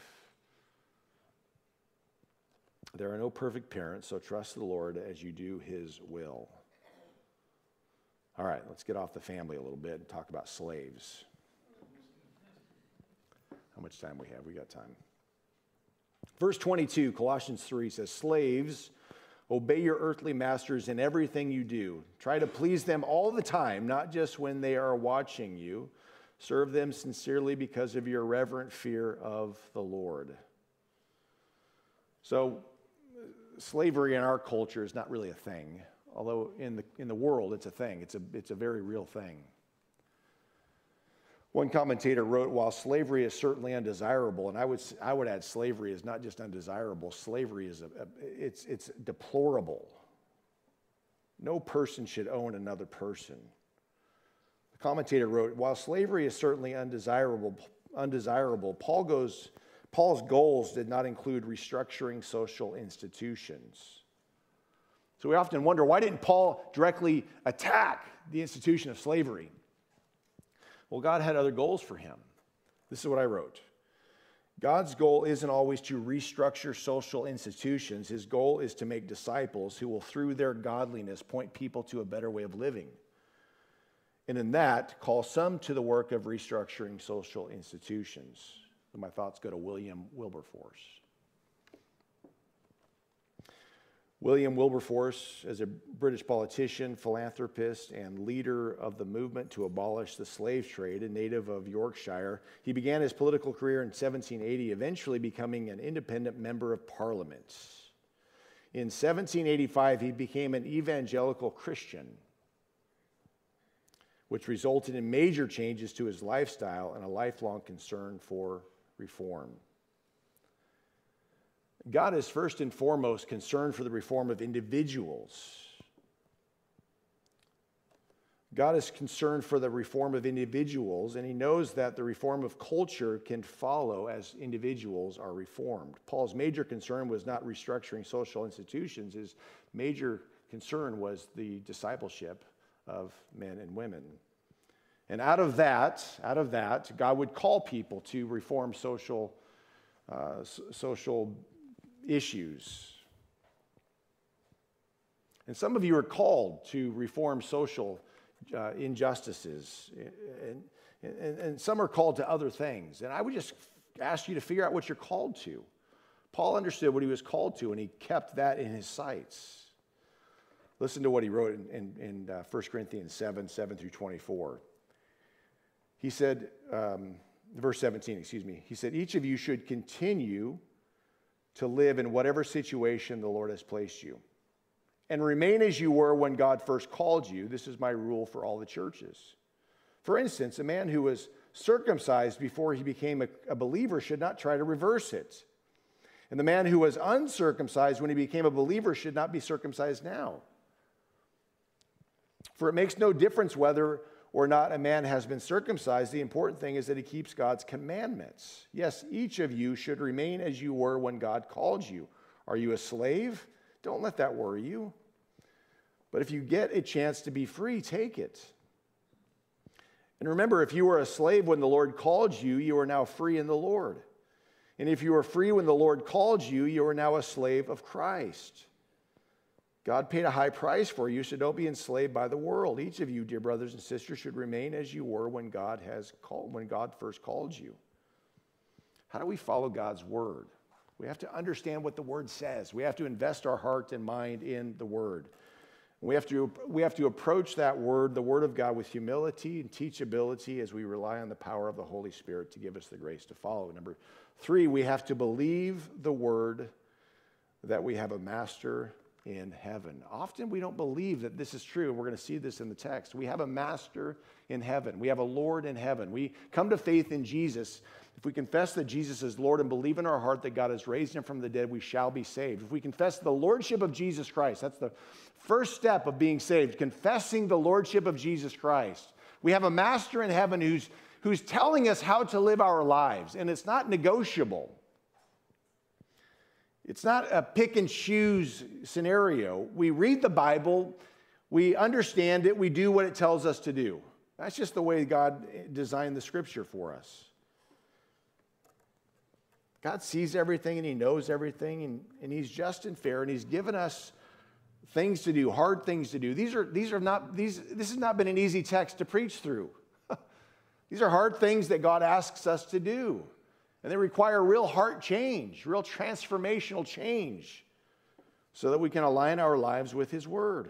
There are no perfect parents, so trust the Lord as you do his will. All right, let's get off the family a little bit and talk about slaves. How much time we have? We got time. Verse 22, Colossians 3 says, slaves, obey your earthly masters in everything you do. Try to please them all the time, not just when they are watching you. Serve them sincerely because of your reverent fear of the Lord. So, slavery in our culture is not really a thing, although in the world it's a thing. It's a very real thing. One commentator wrote, while slavery is certainly undesirable, and I would add slavery is not just undesirable, slavery is it's deplorable. No person should own another person. The commentator wrote, while slavery is certainly undesirable, Paul's goals did not include restructuring social institutions. So we often wonder, why didn't Paul directly attack the institution of slavery? Well, God had other goals for him. This is what I wrote. God's goal isn't always to restructure social institutions. His goal is to make disciples who will, through their godliness, point people to a better way of living. And in that, call some to the work of restructuring social institutions. And my thoughts go to William Wilberforce. William Wilberforce, as a British politician, philanthropist, and leader of the movement to abolish the slave trade, a native of Yorkshire, he began his political career in 1780, eventually becoming an independent member of Parliament. In 1785, he became an evangelical Christian, which resulted in major changes to his lifestyle and a lifelong concern for reform. God is first and foremost concerned for the reform of individuals. God is concerned for the reform of individuals, and he knows that the reform of culture can follow as individuals are reformed. Paul's major concern was not restructuring social institutions. His major concern was the discipleship of men and women. And out of that, God would call people to reform social issues. And some of you are called to reform social injustices, and some are called to other things. And I would just ask you to figure out what you're called to. Paul understood what he was called to, and he kept that in his sights. Listen to what he wrote in 1 Corinthians 7 through 24. He said, verse 17, he said, each of you should continue to live in whatever situation the Lord has placed you, and remain as you were when God first called you. This is my rule for all the churches. For instance, a man who was circumcised before he became a believer should not try to reverse it. And the man who was uncircumcised when he became a believer should not be circumcised now. For it makes no difference whether or not a man has been circumcised. The important thing is that he keeps God's commandments. Yes, each of you should remain as you were when God called you. Are you a slave? Don't let that worry you. But if you get a chance to be free, take it. And remember, if you were a slave when the Lord called you, you are now free in the Lord. And if you were free when the Lord called you, you are now a slave of Christ. God paid a high price for you, so don't be enslaved by the world. Each of you, dear brothers and sisters, should remain as you were when God first called you. How do we follow God's word? We have to understand what the word says. We have to invest our heart and mind in the word. We have to approach that word, the word of God, with humility and teachability as we rely on the power of the Holy Spirit to give us the grace to follow. Number 3, we have to believe the word that we have a master in heaven. Often we don't believe that this is true. We're going to see this in the text. We have a master in heaven. We have a Lord in heaven. We come to faith in Jesus. If we confess that Jesus is Lord and believe in our heart that God has raised him from the dead, we shall be saved. If we confess the lordship of Jesus Christ, that's the first step of being saved, confessing the lordship of Jesus Christ. We have a master in heaven who's telling us how to live our lives, and it's not negotiable. It's not a pick and choose scenario. We read the Bible, we understand it, we do what it tells us to do. That's just the way God designed the scripture for us. God sees everything and he knows everything, and he's just and fair, and he's given us things to do, hard things to do. This has not been an easy text to preach through. These are hard things that God asks us to do. And they require real heart change, real transformational change, so that we can align our lives with his word.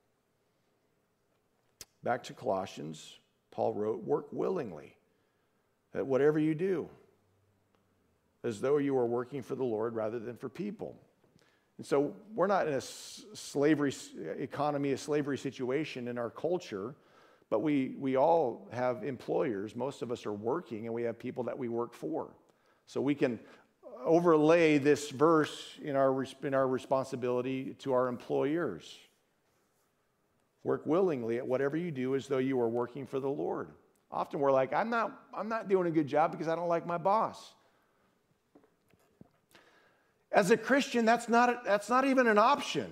Back to Colossians, Paul wrote, work willingly at whatever you do, as though you were working for the Lord rather than for people. And so we're not in a slavery economy, a slavery situation in our culture, but we all have employers. Most of us are working, and we have people that we work for. So we can overlay this verse in our responsibility to our employers. Work willingly at whatever you do as though you are working for the Lord. Often we're like, I'm not doing a good job because I don't like my boss. As a Christian, that's not even an option.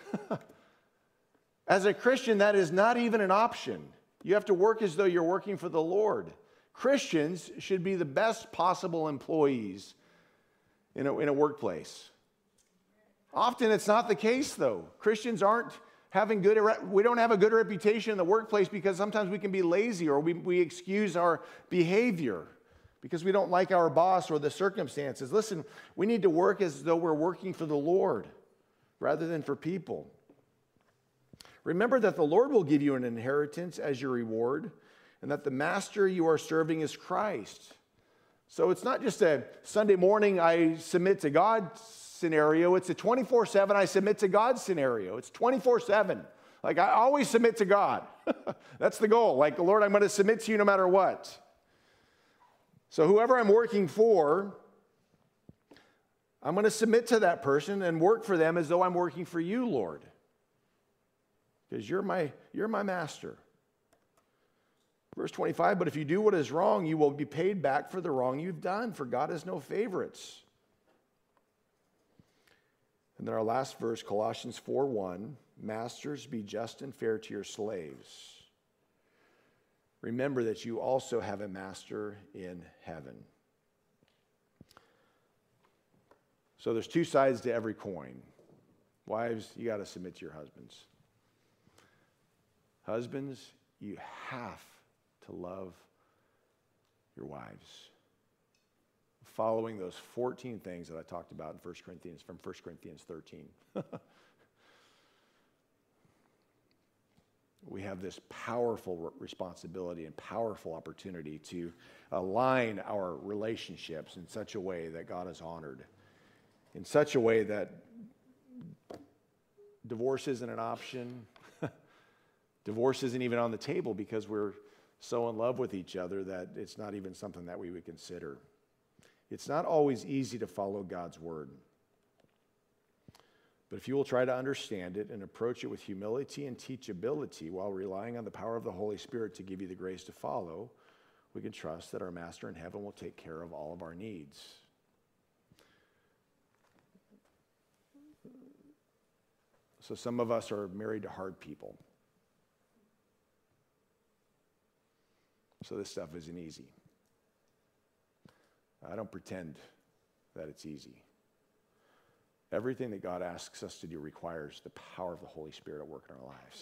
As a Christian, that is not even an option. You have to work as though you're working for the Lord. Christians should be the best possible employees in a workplace. Often it's not the case, though. Christians aren't having we don't have a good reputation in the workplace because sometimes we can be lazy, or we excuse our behavior because we don't like our boss or the circumstances. Listen, we need to work as though we're working for the Lord rather than for people. Remember that the Lord will give you an inheritance as your reward, and that the master you are serving is Christ. So it's not just a Sunday morning I submit to God scenario. It's a 24/7 I submit to God scenario. It's 24/7. Like, I always submit to God. That's the goal. Like, Lord, I'm going to submit to you no matter what. So whoever I'm working for, I'm going to submit to that person and work for them as though I'm working for you, Lord. Because you're my master. Verse 25, but if you do what is wrong, you will be paid back for the wrong you've done, for God has no favorites. And then our last verse, Colossians 4:1, masters, be just and fair to your slaves. Remember that you also have a master in heaven. So there's two sides to every coin. Wives, you got to submit to your husbands. Husbands, you have to love your wives, following those 14 things that I talked about in 1 Corinthians, from 1 Corinthians 13. We have this powerful responsibility and powerful opportunity to align our relationships in such a way that God is honored, in such a way that divorce isn't an option. Divorce isn't even on the table because we're so in love with each other that it's not even something that we would consider. It's not always easy to follow God's word. But if you will try to understand it and approach it with humility and teachability while relying on the power of the Holy Spirit to give you the grace to follow, we can trust that our Master in heaven will take care of all of our needs. So some of us are married to hard people. So this stuff isn't easy. I don't pretend that it's easy. Everything that God asks us to do requires the power of the Holy Spirit at work in our lives.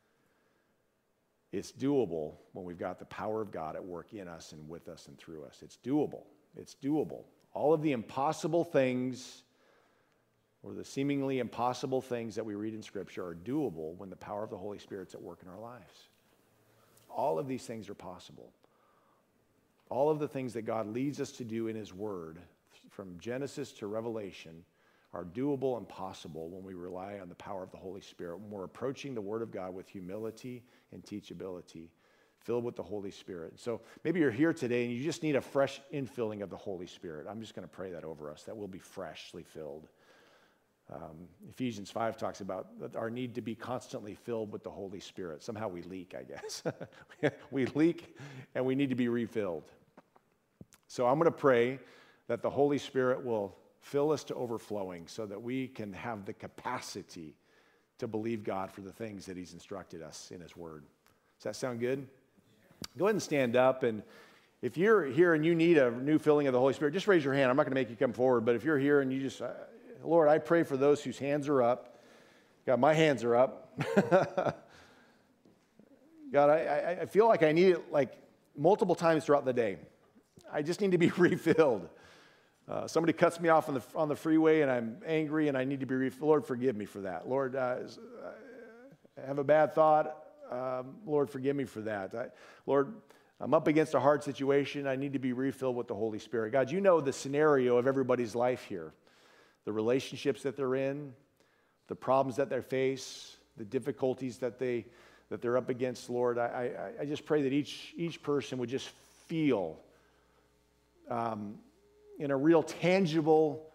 It's doable when we've got the power of God at work in us and with us and through us. It's doable. It's doable. All of the impossible things or the seemingly impossible things that we read in Scripture are doable when the power of the Holy Spirit's at work in our lives. All of these things are possible. All of the things that God leads us to do in His Word, from Genesis to Revelation, are doable and possible when we rely on the power of the Holy Spirit, when we're approaching the Word of God with humility and teachability, filled with the Holy Spirit. So maybe you're here today and you just need a fresh infilling of the Holy Spirit. I'm just going to pray that over us, that we'll be freshly filled. Ephesians 5 talks about our need to be constantly filled with the Holy Spirit. Somehow we leak, I guess. We leak and we need to be refilled. So I'm going to pray that the Holy Spirit will fill us to overflowing so that we can have the capacity to believe God for the things that He's instructed us in His Word. Does that sound good? Go ahead and stand up. And if you're here and you need a new filling of the Holy Spirit, just raise your hand. I'm not going to make you come forward, but if you're here and you just... Lord, I pray for those whose hands are up. God, my hands are up. God, I feel like I need it like multiple times throughout the day. I just need to be refilled. Somebody cuts me off on the freeway and I'm angry and I need to be refilled. Lord, forgive me for that. Lord, I have a bad thought. Lord, forgive me for that. Lord, I'm up against a hard situation. I need to be refilled with the Holy Spirit. God, you know the scenario of everybody's life here. The relationships that they're in, the problems that they face, the difficulties that they're up against, Lord. I just pray that each person would just feel in a real tangible,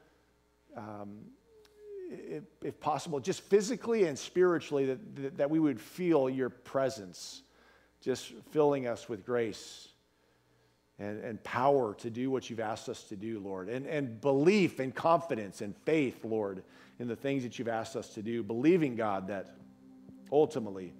if possible, just physically and spiritually, that we would feel your presence just filling us with grace and power to do what you've asked us to do, Lord, and belief and confidence and faith, Lord, in the things that you've asked us to do, believing, God, that ultimately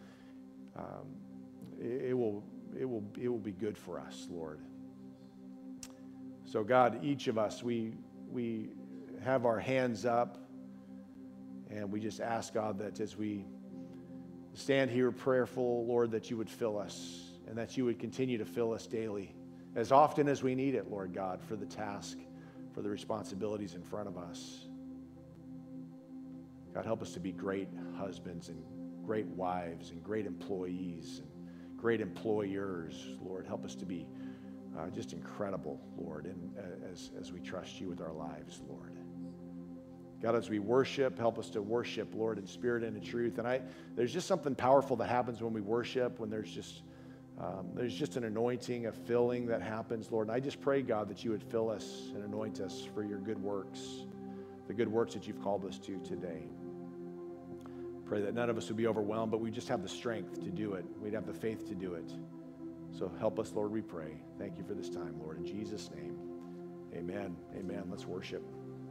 it will be good for us, Lord. So, God, each of us, we have our hands up, and we just ask, God, that as we stand here prayerful, Lord, that you would fill us and that you would continue to fill us daily, as often as we need it, Lord God, for the task, for the responsibilities in front of us. God, help us to be great husbands and great wives and great employees and great employers. Lord, help us to be just incredible, Lord, and as we trust you with our lives, Lord. God, as we worship, help us to worship, Lord, in spirit and in truth. And there's just something powerful that happens when we worship, when there's just an anointing, a filling that happens, Lord. And I just pray, God, that you would fill us and anoint us for your good works, the good works that you've called us to today. Pray that none of us would be overwhelmed, but we just have the strength to do it. We'd have the faith to do it. So help us, Lord, we pray. Thank you for this time, Lord. In Jesus' name, amen. Amen. Let's worship.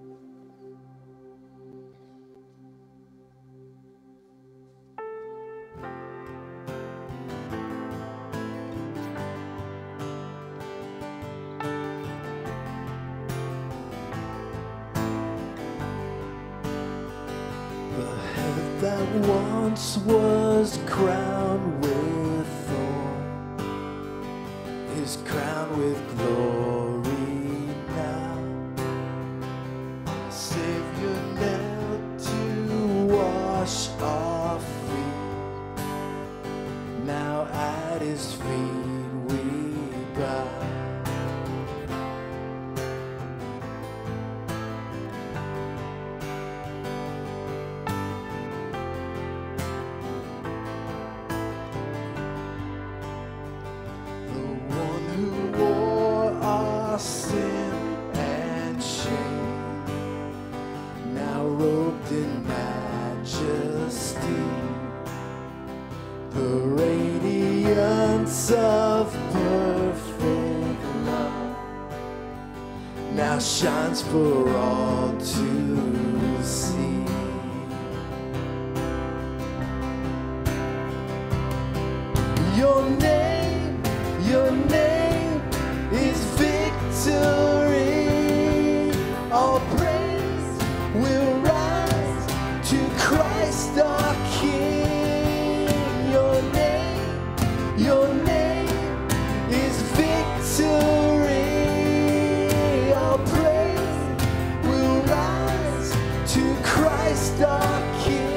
That once was crowned with thorn is crowned with glory now. Savior knelt to wash our feet. Now at his feet we bow. The one who wore shines for all to see. Your name is victory. All praise will rise to Christ our King. Your name is victory. All praise will rise to Christ our King.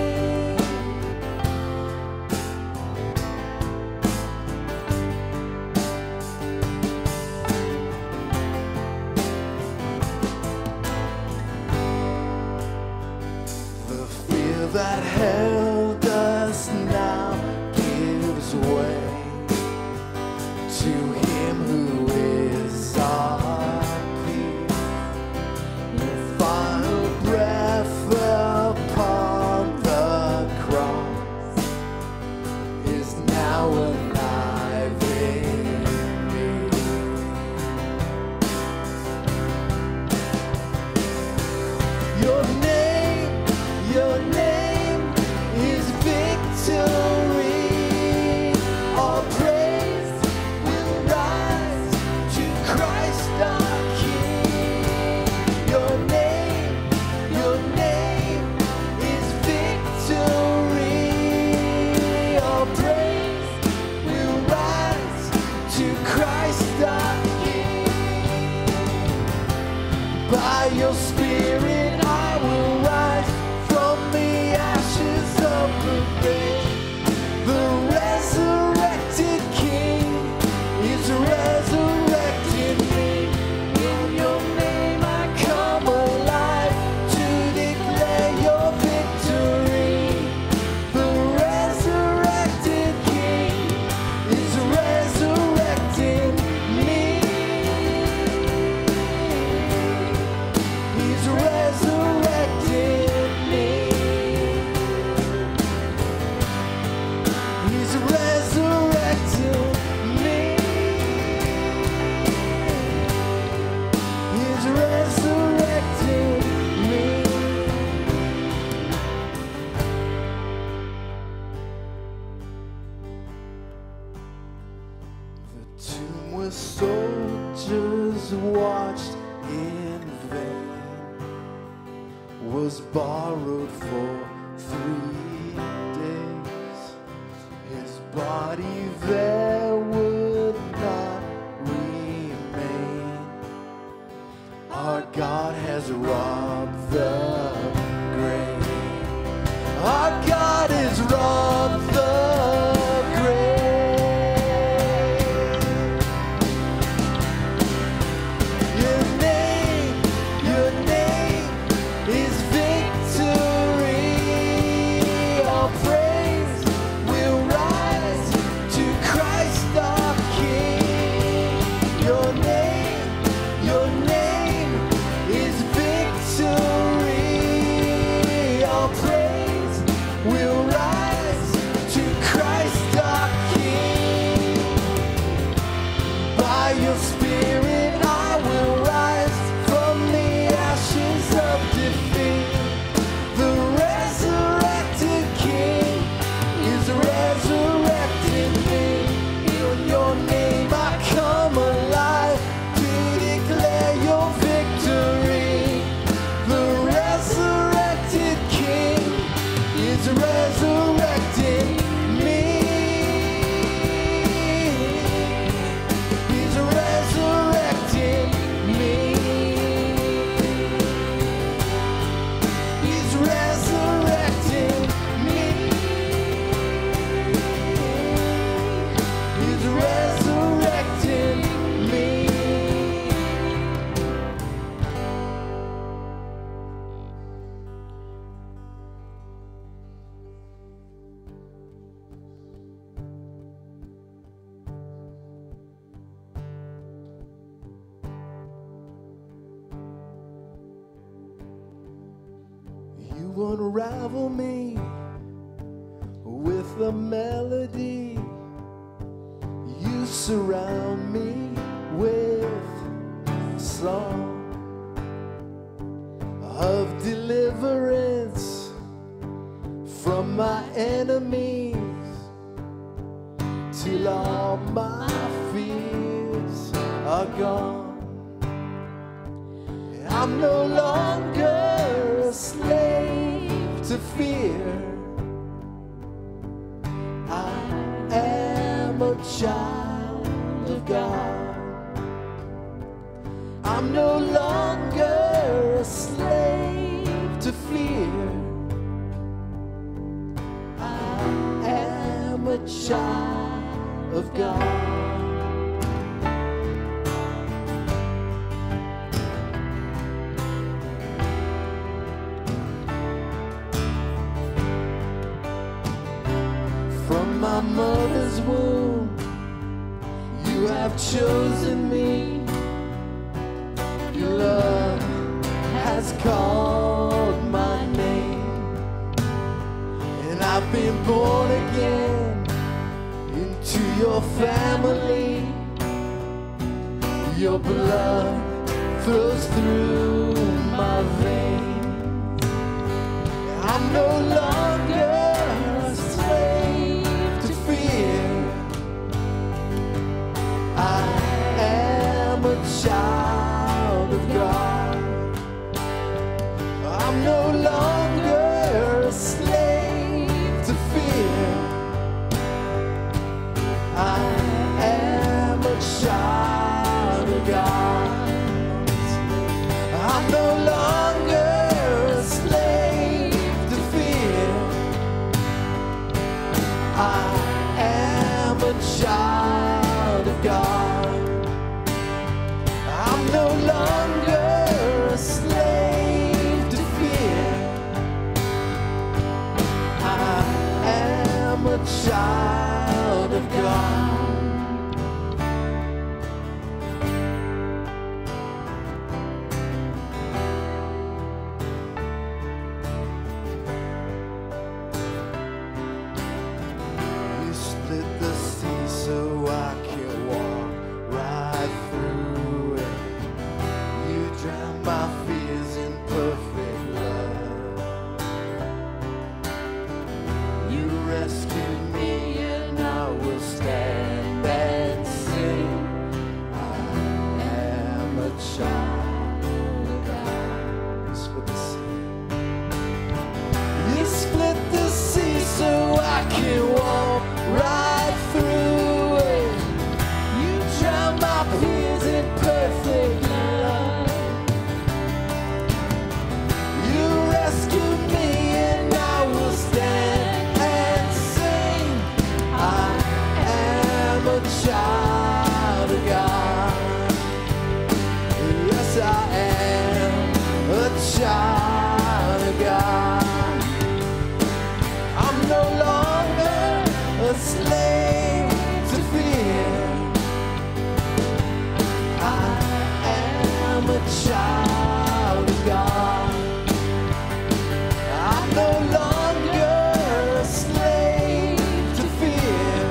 The fear that held us now gives way to Him who is our peace. The final breath upon the cross is now alive in me. Your name is victory. All praise will rise to Christ our King. Your name is victory. All praise will rise to Christ our King. By your Spirit I will rise from the ashes of the grave. The resurrected King is resurrecting me. In your name I come alive to declare your victory. The resurrected King is resurrecting me. He's resurrected me. He's resurrected me. He's resurrected me. The tomb where soldiers watched in vain was borrowed for 3 days. His body there would not remain. Our God has robbed the grave. Our God has robbed the grave. Your name is victory. All praise will rise to Christ our King. Your name is victory. All praise will rise to Christ our King. By your Spirit I will rise from the ashes of defeat. The resurrected King is resurrecting me. In your name I come alive to declare your victory. The resurrected King is resurrecting me. He's resurrecting me. He's resurrecting me. He's resurrecting me. You unravel me with a melody. You surround me with song. of deliverance from my enemies till all my fears are gone. I'm no longer a slave to fear. I am a child of God. I'm no longer a slave to fear. I am a child of God. From my mother's womb, you have chosen me. Your love has called my name, and I've been born again into your family. Your blood flows through my veins. I'm no longer a slave to fear. I am a child of God. I'm no longer a slave to fear. I am a child of God. I'm no longer a slave to fear. I am a child of God. I'm no longer a slave to fear. I am a child of God. You split the sea so I can walk right through it. You drown my fears in perfect love. You rescued me and I will stand and sing. I am a child of God. You split the sea. You split the sea so I can walk right through it. You drown my fears in perfect love. You rescued me and I will stand and sing. I am a child of God. Yes, I am a child of God. I'm no longer a slave to fear. I am a child of God. I'm no longer a slave to fear.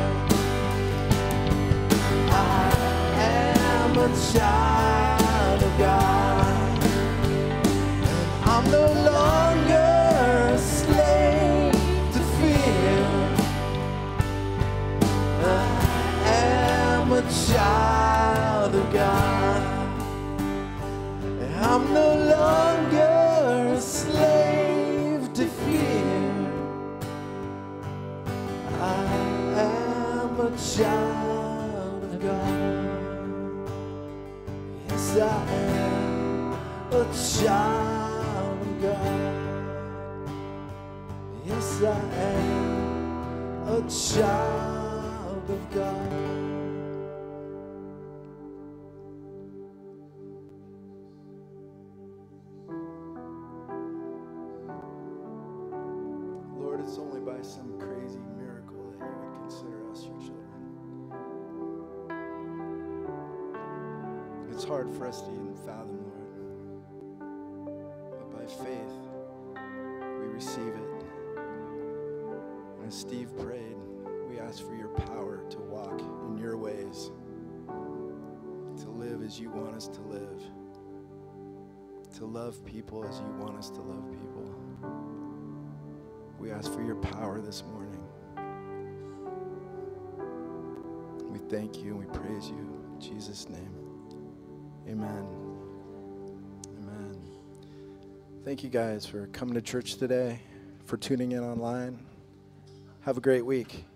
I am a child of God. I'm no longer a slave to fear. I am a child of God. I'm no longer a slave to fear. I am a child of God. Yes, I am a child of God. Yes, I am a child of God. Lord, it's only by some crazy miracle that you would consider us your children. It's hard for us to even fathom, Lord. But by faith, we receive it. And as Steve prayed, we ask for your power to walk in your ways, to live as you want us to live, to to love people as you want us to love people. We ask for your power this morning. We thank you and we praise you. In Jesus' name, amen. Amen. Thank you guys for coming to church today, for tuning in online. Have a great week.